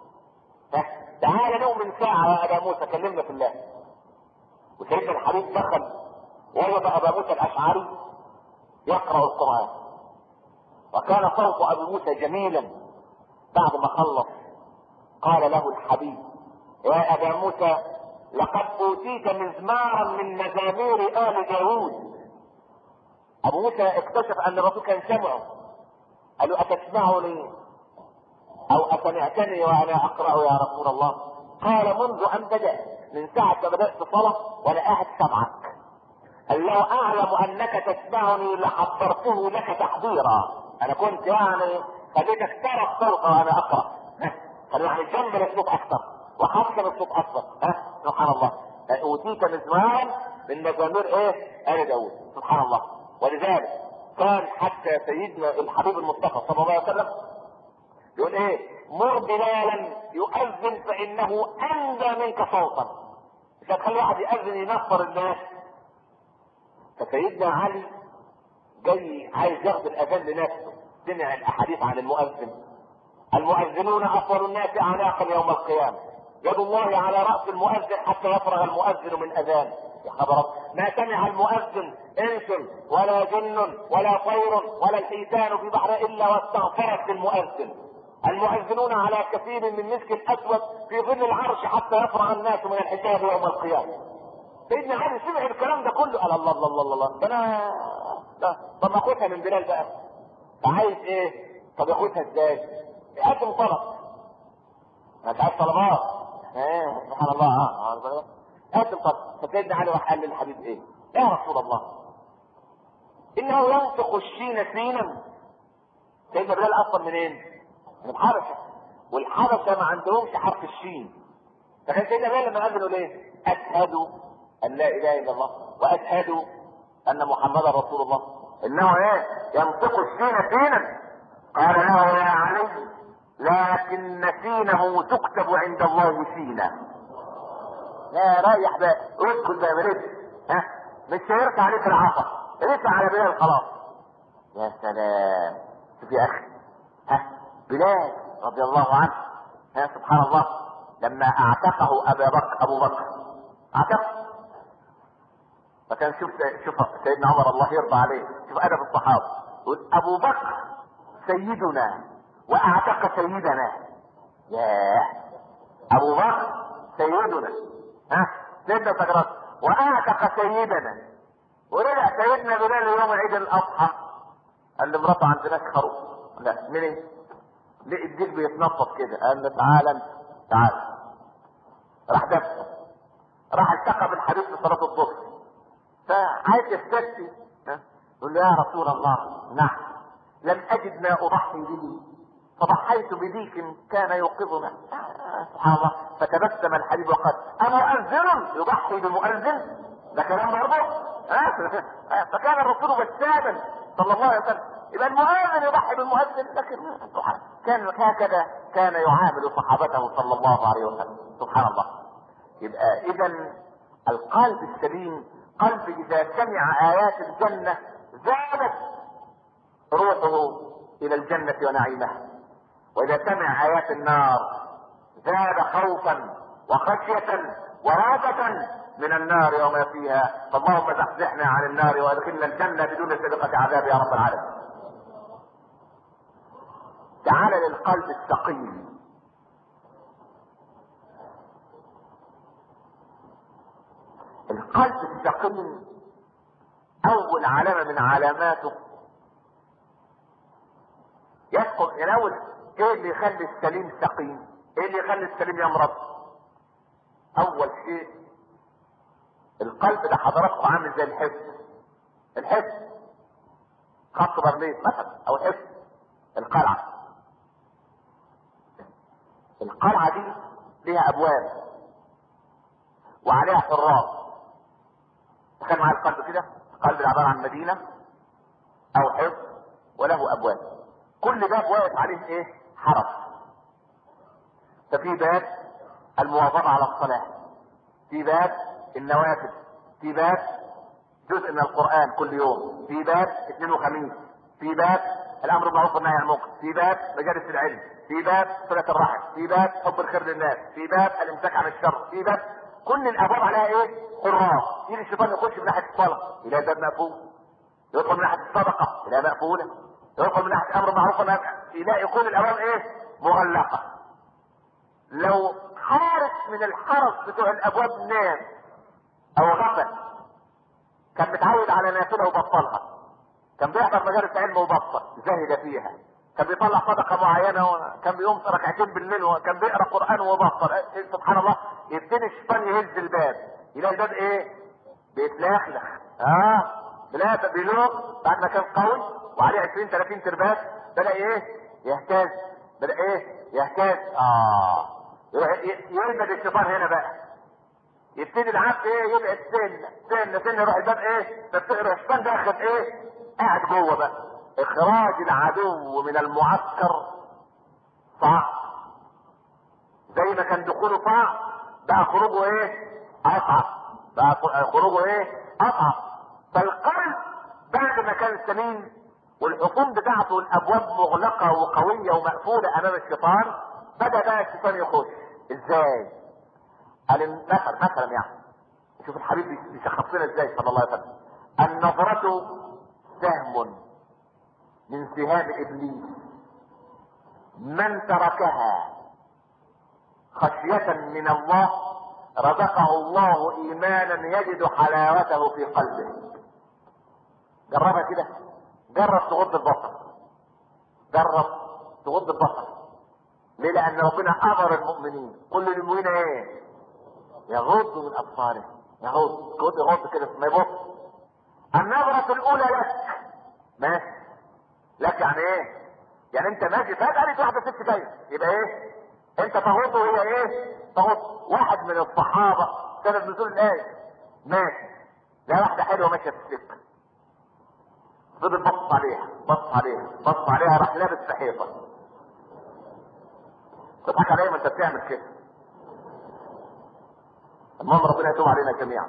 تعال نؤمن ساعه يا ابا موسى كلمنا في الله. وسيدنا الحبيب دخل ووجد ابا موسى الاشعري يقرا القران، وكان صوت ابي موسى جميلا. بعد ما خلص قال له الحبيب يا ابا موسى لقد اوتيت مزمارا من مزامير ال داوود. ابو موسى اكتشف ان الرسول كان سمعه، قال له اتسمعني او اسمعتني وانا اقرا يا رسول الله؟ قال منذ ان بدأ، من ساعة ما بدأت الصلاة وانا قاعد سمعك. قال لو اعلم انك تسمعني لحضرته لك تحضيرا، انا كنت يعني خليتك تعرف صوت وانا اقرا، قال يعني جنب الصوت اكثر وحسن الصوت اكثر. ها سبحان الله اوتيت مزمارا من مزامير ايه؟ ال داوود سبحان الله. ولذلك كان حتى سيدنا الحبيب المصطفى صلى الله عليه وسلم يقول ايه؟ مر بلالا يؤذن فانه اندى منك صوتا. مش هتخلي واحد يأذن ينفر الناس. فسيدنا علي جاي عايز ياخد الاذان لنفسه، سمع الاحاديث عن المؤذن. المؤذنون اطول الناس اعناقا يوم القيامه، يد الله على راس المؤذن حتى يفرغ المؤذن من اذان. يا خبر ما سمع المؤذن انس ولا جن ولا طير ولا الحيتان في بحر الا واستغفرت للمؤذن. المؤذنون على كثير من مسك الاسود في ظل العرش حتى يفرغ الناس من الحساب يوم القيامه. سيدنا علي سمع الكلام ده كله قال الله الله الله الله ده انا لا طب اخدها من بلال بقى. عايز ايه؟ طب ياخدها ازاي؟ يقدم طلب. انت عايز طلبات؟ ايه سبحان الله. اه قدم طلب. فسيدنا علي راح قال للحبيب ايه؟ يا رسول الله انه ينطق الشين سينا. سيدنا بلال اصلا منين؟ من الحبشه، والحبشه ما عندهمش حرف الشين. فكان سيدنا بلال لما اذنوا ليه؟ اشهد ان لا اله الا الله واشهد ان محمدا رسول الله، انه ايه؟ ينطق الشين سينا. قال له يا علي لكن سينه تكتب عند الله سينا. لا رايح بقى اسكت بقى بلد، ها مش هيرفع عليك العصا، ارفع على بلال خلاص. يا سلام، شوف يا اخي، ها بلال رضي الله عنه، ها سبحان الله، لما اعتقه ابا بكر ابو بكر اعتقه، فكان شوف شوف سيدنا عمر الله يرضى عليه، شوف ادب الصحابه، يقول ابو بكر سيدنا واعتق سيدنا. ياه، ابو بكر سيدنا، ها سيدنا سكرات، واعتق سيدنا. ورجع سيدنا بلال يوم عيد الاضحى قال لمراته عندناش خروف. لا من ايه؟ ليه الديك بيتنطط كده؟ قال له تعالى انت تعالى. راح دفع، راح التقى بالحبيب في صلاه الظهر، فعايز يستفتي، يقول له يا رسول الله نعم لم اجد ما اضحي به فضحيت بديك كان يوقظنا. سبحان الله. فتبسم الحبيب وقال امؤذن يضحي بمؤذن؟ ده كلام برضه. فكان الرسول بساما صلى الله عليه وسلم، يبقى المؤذن يضحي بالمؤذن، لكن كان هكذا كان يعامل صحابته صلى الله عليه وسلم. سبحان الله. يبقى اذا القلب السليم قلب اذا سمع ايات الجنه زادت روحه الى الجنه ونعيمها، واذا سمع ايات النار زاد خوفا وخشيه ورهبه من النار وما فيها. فاللهم زحزحنا عن النار وادخلنا الجنه بدون سابقه عذاب يا رب العالمين. تعال للقلب الثقيل. القلب الثقيل اول علامه من علاماته يدخل الاول. ايه اللي يخلي السليم سقيم؟ ايه اللي يخلي السليم يمرض؟ اول شيء القلب ده حضراتكم عامل زي الحفظ. الحفظ خط برلين مثلا، او الحفظ القلعه. القلعه دي ليها ابواب وعليها حراس. تخيل معايا القلب كده، القلب عباره عن مدينه او حفظ وله ابواب، كل باب واقف عليه ايه؟ حرس. ففي باب المواظبه على الصلاه، في باب النوافل، في باب جزء من القرآن كل يوم، في باب اثنين وخميس، في باب الامر بالمعروف والنهي عن المنكر، في باب مجالس العلم، في باب صلة الرحم، في باب حب الخير للناس، في باب الامساك عن الشر، في باب كل الابواب عليها ايه؟ حراس. يجي الشيطان يخش من ناحيه الصلاه يلاقي باب مقفول، يدخل من ناحيه الصدقه يلاقي مقفوله، يدخل من ناحيه الامر بالمعروف والنهي يلاقي كل الابواب ايه؟ مغلقه. لو حارس من الحرس بتوع الابواب نام او غفل، كان متعود على نافله وبطلها، كان بيحضر مجالس علم وبطل زهد فيها، كان بيطلع صدقه معينه وكان بيقوم ركعتين بالليل وكان بيقرا قران وبطل، سبحان الله. يبتدي الشيطان يهز الباب، يلاقي الباب ايه؟ بيتلخلخ، اه بلا بيلوق بعد ما كان قوي وعليه عشرين ثلاثين ترباس، بدا ايه؟ يهتز، بدا ايه؟ يهتز. اه يلمد الشيطان هنا بقى، يبتدي العبد ايه؟ يبعد سنه سنه سنه، يروح الباب ايه؟ تفتقر الشيطان داخل ايه؟ قاعد جوه بقى. اخراج العدو من المعسكر صعب، زي ما كان دخوله صعب بقى خروجه ايه؟ اصعب، بقى خروجه ايه؟ اصعب. فالقلب بعد ما كان سليم والحصون بتاعته والابواب مغلقه وقويه ومقفوله امام الشيطان، بدا بقى الشيطان يخش. ازاي؟ قال مثلا مثلا يعني شوف الحبيب بيشخص لنا ازاي صلى الله عليه وسلم. النظرة سهم من سهام ابليس، من تركها خشية من الله رزقه الله ايمانا يجد حلاوته في قلبه. جربها كده، جرب تغض البصر، جرب تغض البصر. ليه؟ لان ربنا امر المؤمنين، كل المؤمنين ايه؟ يغض من ابصاره، يغض يغض يغض كده ما يبص. النظرة الاولى لك ماشي. لك يعني ايه؟ يعني انت ماشي فجأة لقيت واحدة ست جاية، يبقى ايه؟ انت طاغوت وهي ايه؟ طاغوت. واحد من الصحابة سبب نزول الآية ماشي، لا واحدة حلوة ماشية في السكة، فضل بص عليها بص عليها بص عليها، راح لابس في حيطة. تضحك عليا ما انت بتعمل كده. المهم ربنا يتوب علينا جميعا.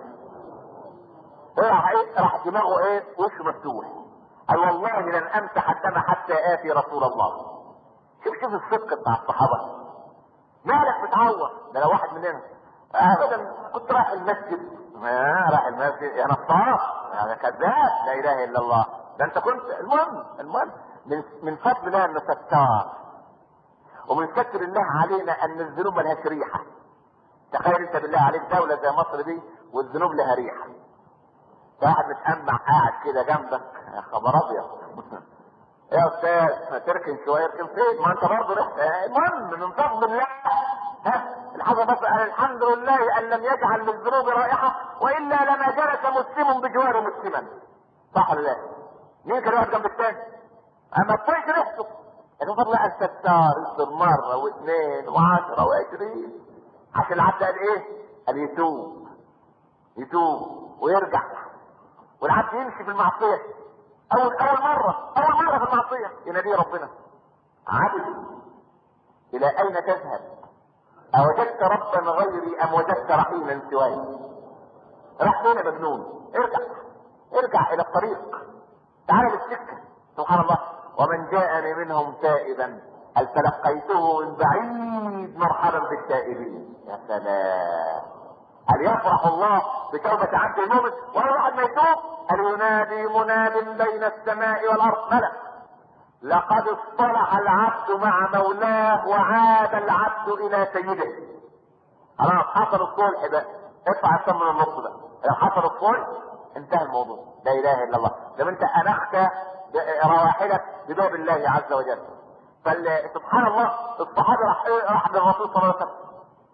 راح ايه؟ راح دماغه ايه؟ وشه مفتوح. قال والله لن امسح الدم حتى اتي رسول الله. شوف شوف الصدق بتاع الصحابه. مالك بتعور؟ ده لو واحد مننا ابدا كنت رايح المسجد. اه رايح المسجد يا نصاب يا كذاب، لا اله الا الله. ده انت كنت المهم المهم من من فضل الله انه ستار، ومن ستر الله علينا ان الذنوب ملهاش ريحه. تخيل انت بالله عليك دوله زي مصر دي والذنوب لها ريحه. واحد متأمع قاعد كده جنبك، يا خبر ابيض. يا استاذ ما تركن شويه، يركن فين؟ ما انت برضه رحت. المهم من فضل الله ها الحاجه بس قال الحمد لله ان لم يجعل للذنوب رائحه، والا لما جلس مسلم بجوار مسلما. صح ولا لا؟ مين كان واحد جنب الثاني؟ اما تطيش ريحته. لكن فضل الله الستار يصبر مره واثنين وعشره وعشرين عشان العبد قال ايه؟ قال يتوب يتوب ويرجع. والعبد يمشي في المعصيه اول اول مره اول مره في المعصيه ينادي ربنا عبدي الى اين تذهب؟ اوجدت ربا غيري ام وجدت رحيما سواي؟ راح فين يا مجنون؟ ارجع ارجع الى الطريق، تعال للسكه. سبحان الله. ومن جاءني منهم تائبا هل تلقيته من بعيد مرحبا بالتائبين. يا سلام. هل يفرح الله بتوبة عبد المؤمن ولا واحد ما يتوب؟ هل ينادي مناد بين السماء والارض؟ ملك لقد اصطلح العبد مع مولاه وعاد العبد الى سيده. خلاص حصل الصلح بقى، ادفع الثمن من النص بقى. لو حصل الصلح انتهى الموضوع. لا اله الا الله. لو انت انخت رواحلك بباب الله عز وجل. فسبحان الله الصحابه راح راح للرسول صلى الله عليه وسلم.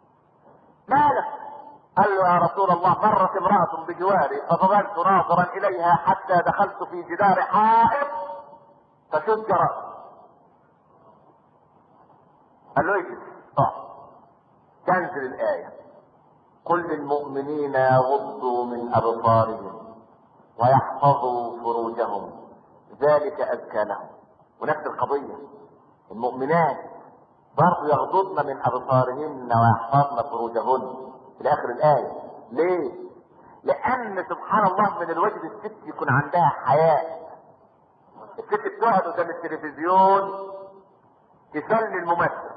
مالك؟ قال له يا رسول الله مرت امرأة بجواري فظللت ناظرا اليها حتى دخلت في جدار حائط فشجرت. قال له اجلس اقعد. تنزل الآية قل للمؤمنين يغضوا من أبصارهم ويحفظوا فروجهم ذلك أزكى لهم. ونفس القضية المؤمنات برضو يغضضن من أبصارهن ويحفظن فروجهن في اخر الايه. ليه؟ لان سبحان الله من الواجب الست يكون عندها حياء. الست بتقعد قدام التلفزيون تسلي الممثل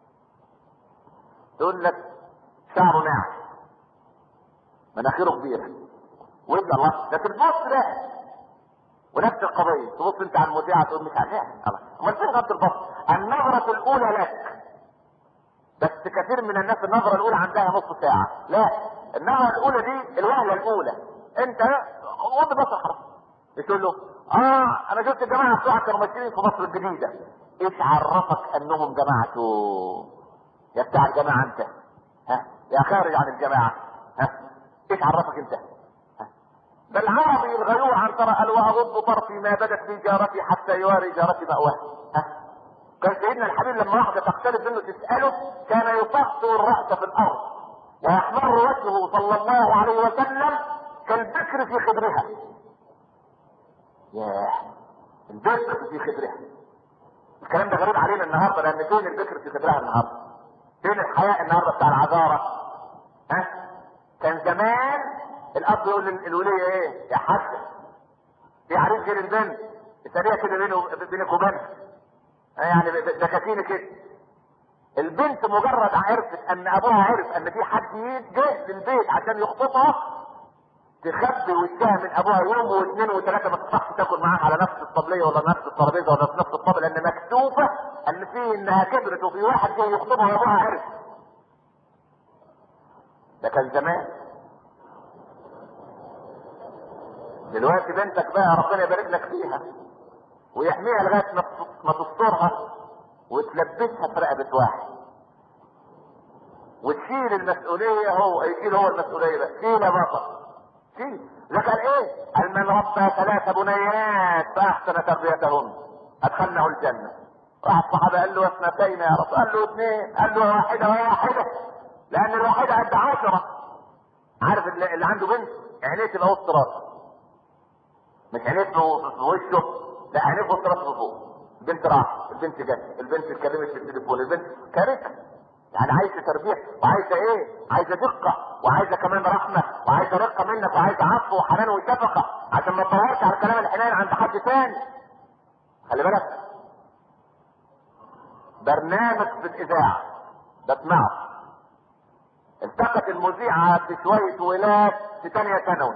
تقول لك شعره ناعم مناخيره كبيره ويبدا الله ده تبص ده. ونفس القضيه تبص انت على المذيعه تقول مش عارف الله. امال فين غض البصر؟ النظره الاولى لك. بس كثير من الناس النظرة الأولى عندها نص ساعة. لا، النظرة الأولى دي الوهلة الأولى. أنت غض بصر خلاص. تقول له آه أنا شفت الجماعة بتوعك كانوا ماشيين في مصر الجديدة. إيش عرفك أنهم جماعته؟ يا بتاع الجماعة أنت. ها؟ يا خارج عن الجماعة. ها؟ إيش عرفك أنت؟ ها؟ بل عربي الغيور عن ترى قال وأغض طرفي ما بدت في جارتي حتى يواري جارتي مأواه. ها؟ كان سيدنا الحبيب لما واحدة تختلف منه تسأله كان يطفئ الرأس في الأرض ويحمر وجهه صلى الله عليه وسلم كالبكر في خدرها. ياه البكر في خدرها. الكلام ده غريب علينا النهارده لأن فين البكر في خدرها النهارده؟ فين الحياء النهارده بتاع العذارة؟ ها؟ كان زمان الأب يقول للولية إيه؟ يا حاجة في عريس غير البنت الثانية كده بينك وبينها. يعني دكاكين كده. البنت مجرد عرفت ان ابوها عرف ان في حد جه للبيت عشان يخطبها تخبي وشها من ابوها يوم واثنين وثلاثه ما تصحش تاكل معاها على نفس الطبليه ولا نفس الترابيزه ولا في نفس الطبل لان مكتوفه ان في انها كبرت وفي واحد جه يخطبها وابوها عرف. ده كان زمان. دلوقتي بنتك بقى ربنا يبارك لك فيها ويحميها لغايه ما تسترها وتلبسها في رقبه واحد وتشيل المسؤوليه. هو يشيل هو المسؤوليه بقى. شيل يا بطل شيل. ذكر ايه؟ قال من ربى ثلاث بنيات فاحسن تربيتهن ادخلنه الجنه. واحد صحابه قال له اثنتين يا رسول، قال له اثنين، قال له واحده وواحده، لان الواحده قد عشره. عارف اللي, اللي عنده بنت عينيه تبقى وسط راسه، مش عينيه في وشه، لا عينيه في وسط راسه فوق. البنت راح، البنت جت، البنت اتكلمت في التليفون، البنت كارثه. يعني عايزه تربيه وعايزه ايه؟ عايزه دقه وعايزه كمان رحمه وعايزه رقه منك وعايزه عفو وحنان وشفقه عشان ما تدورش على الكلام الحنين عند حد تاني. خلي بالك، برنامج في الاذاعه بسمعه، التقت المذيعه بشويه ولاد في ثانيه ثانوي،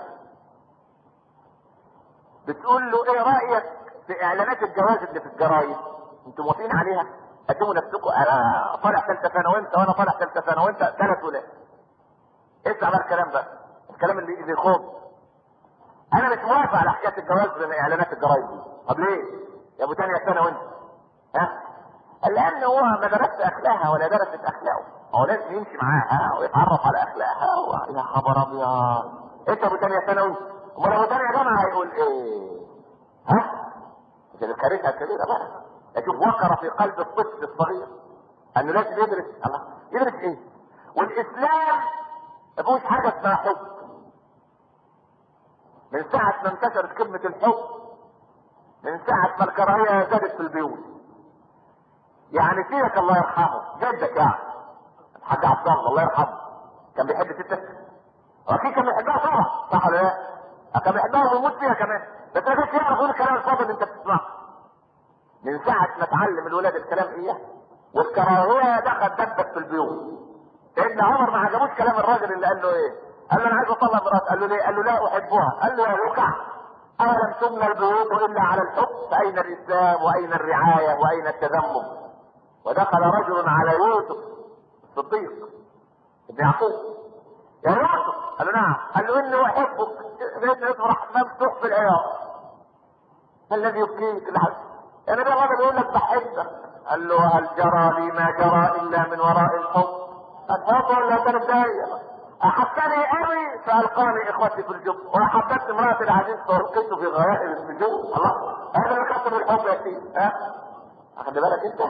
بتقول له ايه رايك في اعلانات الجواز اللي في الجرايد؟ انتوا موافقين عليها؟ قدموا نفسكم، انا طالع ثالثه ثانوي وانت وانا طالع ثالثه ثانوي وانت ثلاث ولاد. اسمع بقى الكلام بقى، الكلام اللي اللي يخوض. انا مش موافق على حكايه الجواز من اعلانات الجرايد دي. طب ليه؟ يا ابو ثانيه ثانوي وانت ها؟ قال لان هو ما درسش اخلاقها ولا درست اخلاقه، هو لازم يمشي معاها ويتعرف على اخلاقها و... يا خبر ابيض، انت ابو ثانيه ثانوي، امال ابو ثانيه جامعه هيقول ايه؟ ها؟ مش الكارثه الكبيره بقى. اشوف وقر في قلب الطفل الصغير انه لازم يدرس. الله، يدرس ايه؟ والاسلام ما فيهوش حاجه اسمها حب. من ساعه ما انتشرت كلمه الحب، من ساعه ما الكراهيه زادت في البيوت. يعني سيدك الله يرحمه جدك يعني الحاج عبد الله الله يرحمه كان بيحب ستك؟ واكيد كان بيحبها طبعا، صح ولا لا؟ كان بيحبها ويموت فيها كمان، بس ما كانش يعرف يقول الكلام الفاضل اللي انت بتسمعه. من ساعة ما تعلم الولاد الكلام اياه والكراهية دخل دبت في البيوت. سيدنا عمر ما عجبوش كلام الراجل اللي قال له ايه؟ قال له انا عايز اطلق مراتي. قال له ليه؟ قال له لا احبها. قال له يا ركع، اولم تبنى البيوت الا على الحب؟ فاين الاسلام واين الرعاية واين التذمم؟ ودخل رجل على يوسف الصديق ابن يعقوب، يا يوسف، قال له نعم. قال له اني احبك. لقيت يفرح مفتوح في العياط. ما الذي يبكيك؟ يعني ده الراجل يقول لك بحبك. قال له هل جرى لي ما جرى الا من وراء الحب؟ الحب ولا كانت دايره؟ احبني ابي فالقاني اخوتي في الجب، واحببت امراه العزيز فالقيته في غرائب السجون. الله، هذا اللي كسر الحب يا سيدي. ها؟ خلي بالك انت.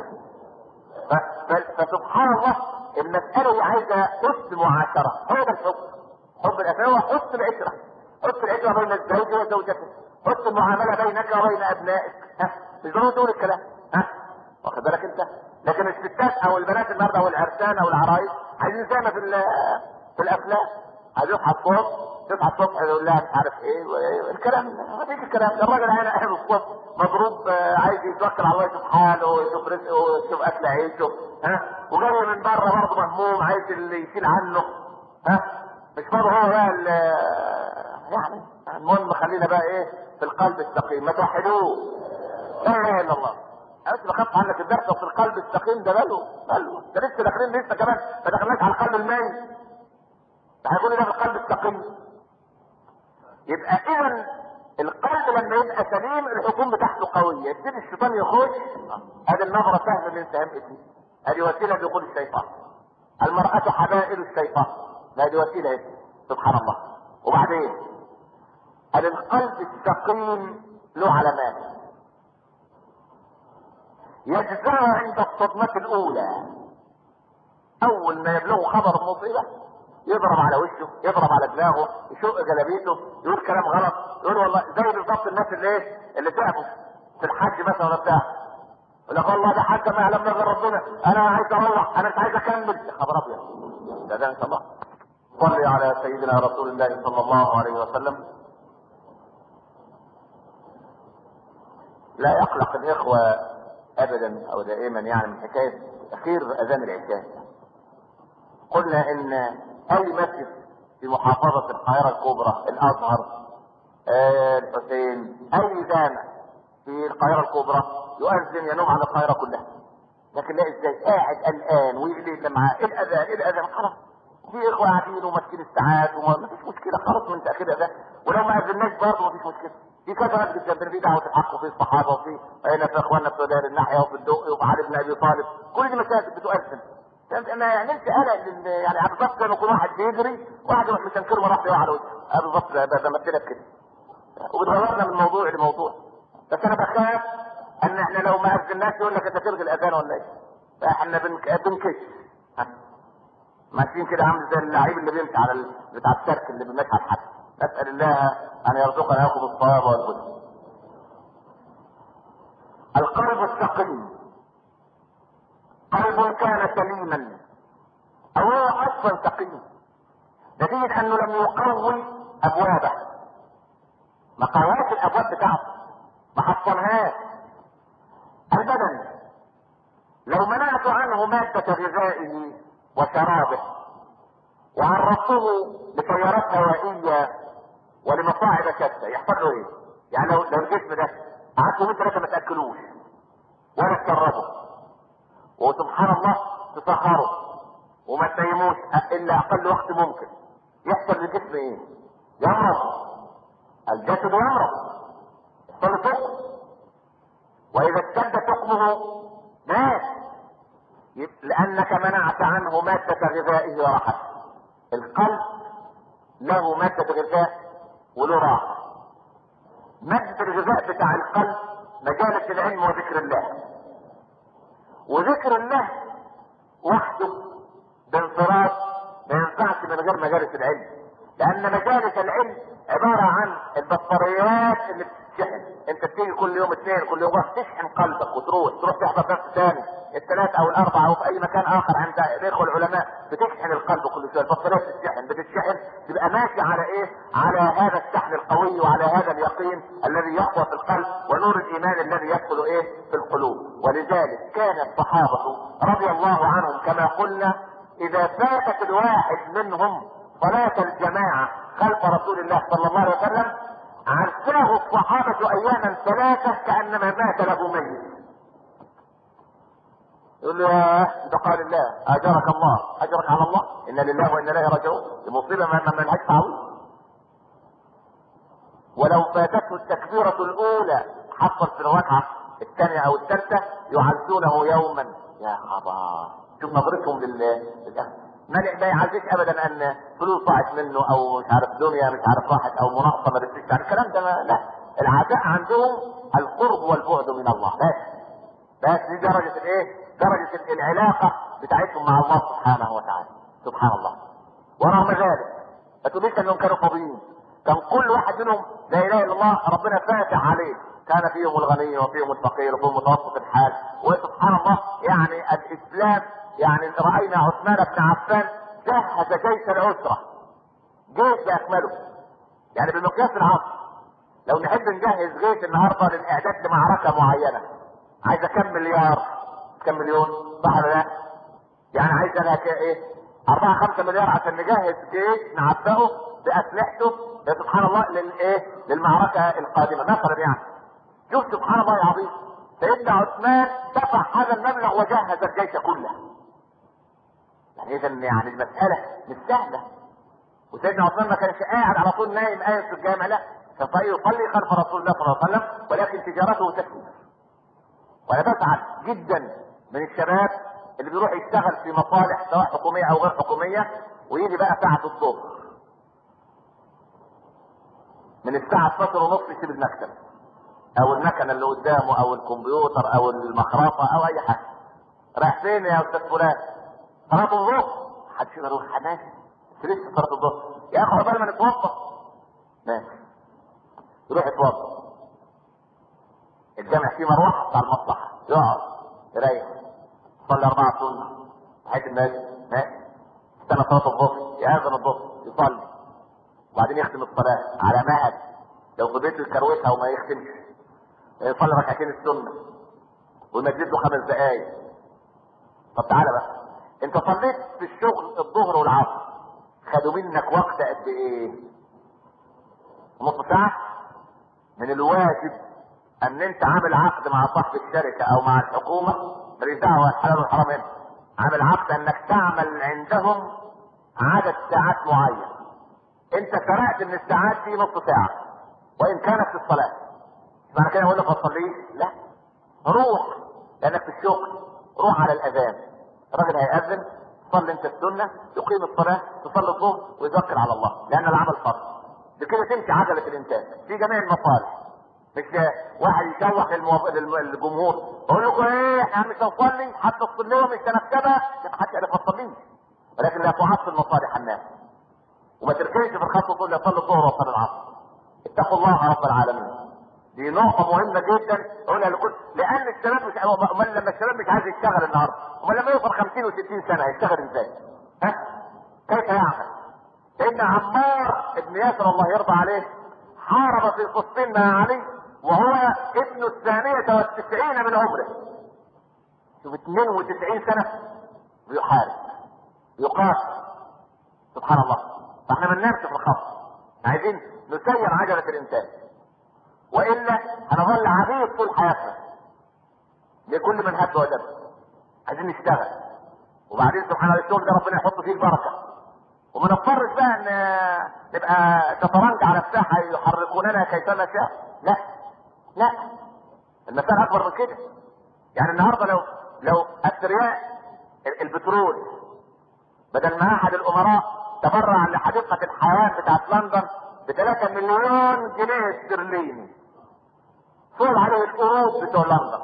فسبحان الله المساله عايزه حسن معاشره، هو ده الحب. حب الاسره هو حسن العشره، حسن العشره بين الزوج وزوجته، حسن المعامله بينك وبين ابنائك. ها؟ مش ضروري تقول الكلام. ها؟ واخد بالك انت؟ لكن الستات او البنات النهارده او العرسان او العرايس عايزين زي ما في في الافلام، عايز يصحى الصبح تصحى الصبح يقول لها مش عارف ايه الكلام. ما فيش الكلام ده. الراجل هنا قاعد الصبح مضروب، عايز يتوكل على الله يشوف حاله ويشوف رزقه ويشوف اكل عيشه. ها؟ وجاي من بره برضه مهموم عايز اللي يشيل عنه. ها؟ مش برضه هو بقى يعني. المهم خلينا بقى ايه في القلب السقيم، ما توحدوه. لا اله الا الله. انا بس بخاف عنك الدرس في القلب السقيم ده بلو بلو ده لسه داخلين لسه كمان ما دخلناش على القلب الميت. ده هيقول ده في القلب السقيم. يبقى اذا القلب لما يبقى سليم الحكم بتاعته قويه، يبتدي الشيطان يخش. ادي النظره سهم من سهام ابني، ادي وسيله دخول الشيطان. المراه حبائل الشيطان، ادي وسيله ايه؟ سبحان الله. وبعدين ادي القلب السقيم له علامات يجزعه عند الصدمة الأولى. أول ما يبلغه خبر المصيبة يضرب على وشه، يضرب على دماغه، يشق جلابيته، يقول كلام غلط، يقول والله زي بالظبط الناس اللي ايه اللي تعبوا في الحج مثلا ولا بتاع، يقول لك والله ده حاجة ما يعلمنا غير ربنا، أنا عايز أروح، أنا مش عايز أكمل. يا خبر أبيض، ده ده إن شاء الله. صلي على سيدنا رسول الله صلى الله عليه وسلم. لا يقلق الإخوة ابدا او دائما يعني من حكايه اخير اذان العشاء. قلنا ان اي مسجد في محافظه القاهره الكبرى، الازهر، آه الحسين، اي جامع في القاهره الكبرى يؤذن ينوم على القاهره كلها. لكن لا ازاي قاعد قلقان ويقلق معاه الاذان الاذان خلاص. في اخوه قاعدين وماسكين الساعات وما فيش مشكله خلاص من تاخير اذان، ولو ما اذناش برضه ما فيش مشكله. في كذا مسجد جنبنا في دعوه الحق وفي الصحابه وفي هنا في اخواننا في دار الناحيه وفي الدقي وفي علي بن ابي طالب، كل دي مساجد بتؤذن. ما يعملش قلق يعني بالظبط كانوا كل واحد بيجري واحد يروح مشنكر مره واحده على وجهه. بالظبط بمثلك كده، وبتغيرنا من موضوع لموضوع. بس انا بخاف ان احنا لو ما اذناش يقول لك انت تلغي الاذان ولا ايه؟ فاحنا بنكش ماشيين كده عامل زي اللعيب اللي بيمشي على ال... بتاع السيرك اللي بيمشي على الحد. نسال الله ان يرزقنا ياخذ الصواب والهدى. القلب السقيم قلب كان سليما او هو اصلا سقيم نتيجه انه لم يقوي ابوابه، ما قواش الابواب بتاعته، ما حصنهاش. البدن لو منعت عنه مادة غذائه وشرابه وعرضته لتيارات هوائية ولمصاعب شتى يحصل له ايه؟ يعني لو لو الجسم ده قعدت يومين ثلاثة ما تاكلوش ولا تشربه وسبحان الله تسهره وما تنيموش الا اقل وقت ممكن، يحصل للجسم ايه؟ يمرض، الجسد يمرض، يحصل له، واذا اشتد تقمه مات، لانك منعت عنه مادة غذائه وراحته. القلب له مادة غذاء وله راحة. مادة الغذاء بتاع القلب مجالس العلم وذكر الله، وذكر الله وحده بانفراد ما ينفعش من غير مجالس العلم، لان مجالس العلم عبارة عن البطاريات اللي بتشحن. انت بتيجي كل يوم اثنين كل يوم تشحن قلبك وتروح تروح تحضر درس ثاني الثلاث او الاربعة او في اي مكان اخر عند الاخوة العلماء، بتشحن القلب كل شوية. البطاريات بتشحن بتشحن تبقى ماشي على ايه؟ على هذا الشحن القوي وعلى هذا اليقين الذي يقوى في القلب ونور الايمان الذي يدخل ايه؟ في القلوب. ولذلك كان الصحابة رضي الله عنهم كما قلنا اذا فاتت الواحد منهم صلاة الجماعة خلف رسول الله صلى الله عليه وسلم عرفاه الصحابة اياما ثلاثة كأنما مات له ميت. يقول له يا ده قال الله اجرك الله اجرك على الله انا لله وانا اليه راجعون. المصيبة ما ملهاش تعويض. ولو فاتته التكبيرة الاولى حصل في الركعة الثانية او الثالثة يعزونه يوما. يا خبر شوف نظرتهم لله. ما يعزيش ابدا ان فلوس ضاعت منه او مش عارف دنيا مش عارف راحت او مناقصه ما رسيتش على الكلام ده. لا، العزاء عندهم القرب والبعد من الله بس. بس دي درجه الايه؟ درجه العلاقه بتاعتهم مع الله سبحانه وتعالى. سبحان الله. ورغم ذلك ما تقوليش انهم كانوا فاضيين، كان كل واحد منهم لا اله الا الله ربنا فاتح عليه، كان فيهم الغني وفيهم الفقير وفيهم متوسط الحال. وسبحان الله يعني الاسلام يعني رأينا عثمان بن عفان جهز جيش العسرة، جيش بأكمله يعني بمقياس العصر. لو نحب نجهز جيش النهارده للإعداد لمعركة معينة عايزة كم مليار كم مليون صح ولا لا؟ يعني عايزة لها ايه؟ أربعة خمسة مليار عشان نجهز جيش نعبئه بأسلحته سبحان الله للايه؟ للمعركة القادمة مثلا. يعني شوف سبحان الله العظيم سيدنا عثمان دفع هذا المبلغ وجهز الجيش كله. يعني اذا يعني المسألة مش سهلة. وسيدنا عثمان ما كانش قاعد على طول نايم قايم في الجامع، لا كان يصلي خلف رسول الله صلى الله عليه وسلم، ولكن تجارته تكفي. وانا بسعد جدا من الشباب اللي بيروح يشتغل في مصالح سواء حكومية او غير حكومية ويجي بقى ساعة الظهر من الساعة اتناشر ونص يسيب المكتب او المكنة اللي قدامه او الكمبيوتر او المخرطة او اي حاجة. رايح فين يا استاذ فلان؟ صلاة الظهر. محدش يقدر يروح حماس لسه صلاة الظهر يا اخو قبل ما نتوضا. ماشي يروح يتوضا، الجامع فيه مروحة بتاع المصلحة، يقعد يريح يصلي أربعة سنة حيث الناس ماشي استنى صلاة الظهر يأذن الظهر يصلي وبعدين يختم الصلاة على مهد لو في بيته يكروتها وما يختمش يصلي ركعتين السنة ويمجد له خمس دقايق. طب تعالى بقى انت صليت في الشغل الظهر والعصر خدوا منك وقت قد ايه؟ نص ساعة. من الواجب ان انت عامل عقد مع صاحب الشركة او مع الحكومة ماليش دعوة الحلال والحرام هنا، عامل عقد انك تعمل عندهم عدد ساعات معين. انت سرقت من الساعات دي نص ساعة وان كانت في الصلاة، معنى كده اقول لك ما تصليش؟ لا، روح لانك في الشغل، روح على الاذان، الراجل هيأذن صلي انت السنة يقيم الصلاة تصلي الظهر ويذكر على الله لان العمل فرض. بكده تمشي عجله الانتاج في جميع المصالح. مش واحد يشوح الموضوع للجمهور يقول لكم ايه احنا مش هنصلي حتى تصلوا مش هنكتبها محدش يعرف يصلي، ولكن لا تعطل مصالح الناس وما تركنش في الخط وتقول لي صلي الظهر وصلي العصر. اتقوا الله رب العالمين. دي نقطة مهمة جدا اقولها لكل، لأن الشباب مش امال لما الشباب مش عايز يشتغل النهارده، امال لما يوصل خمسين وستين سنة هيشتغل ازاي؟ ها؟ كيف يعمل؟ سيدنا عمار ابن ياسر الله يرضى عليه حارب في فلسطين مع علي وهو ابن الثانية والتسعين من عمره. شوف اثنين وتسعين سنة بيحارب يقاتل سبحان الله. فاحنا ما ننامش في الخط، عايزين نسير عجلة الانتاج والا هنظل عبيد طول حياتنا لكل من هب ودب. عايزين نشتغل وبعدين سبحان الله الشغل ده ربنا يحط فيه البركة وما نضطرش بقى ان نبقى شطرنج على الساحة يحركوننا كيفما شاء. لا لا المسألة اكبر من كده. يعني النهارده لو لو اثرياء البترول بدل ما احد الامراء تبرع لحديقة الحيوان بتاعت لندن بثلاثة مليون جنيه استرليني صول عليه القروض بتوع لندن،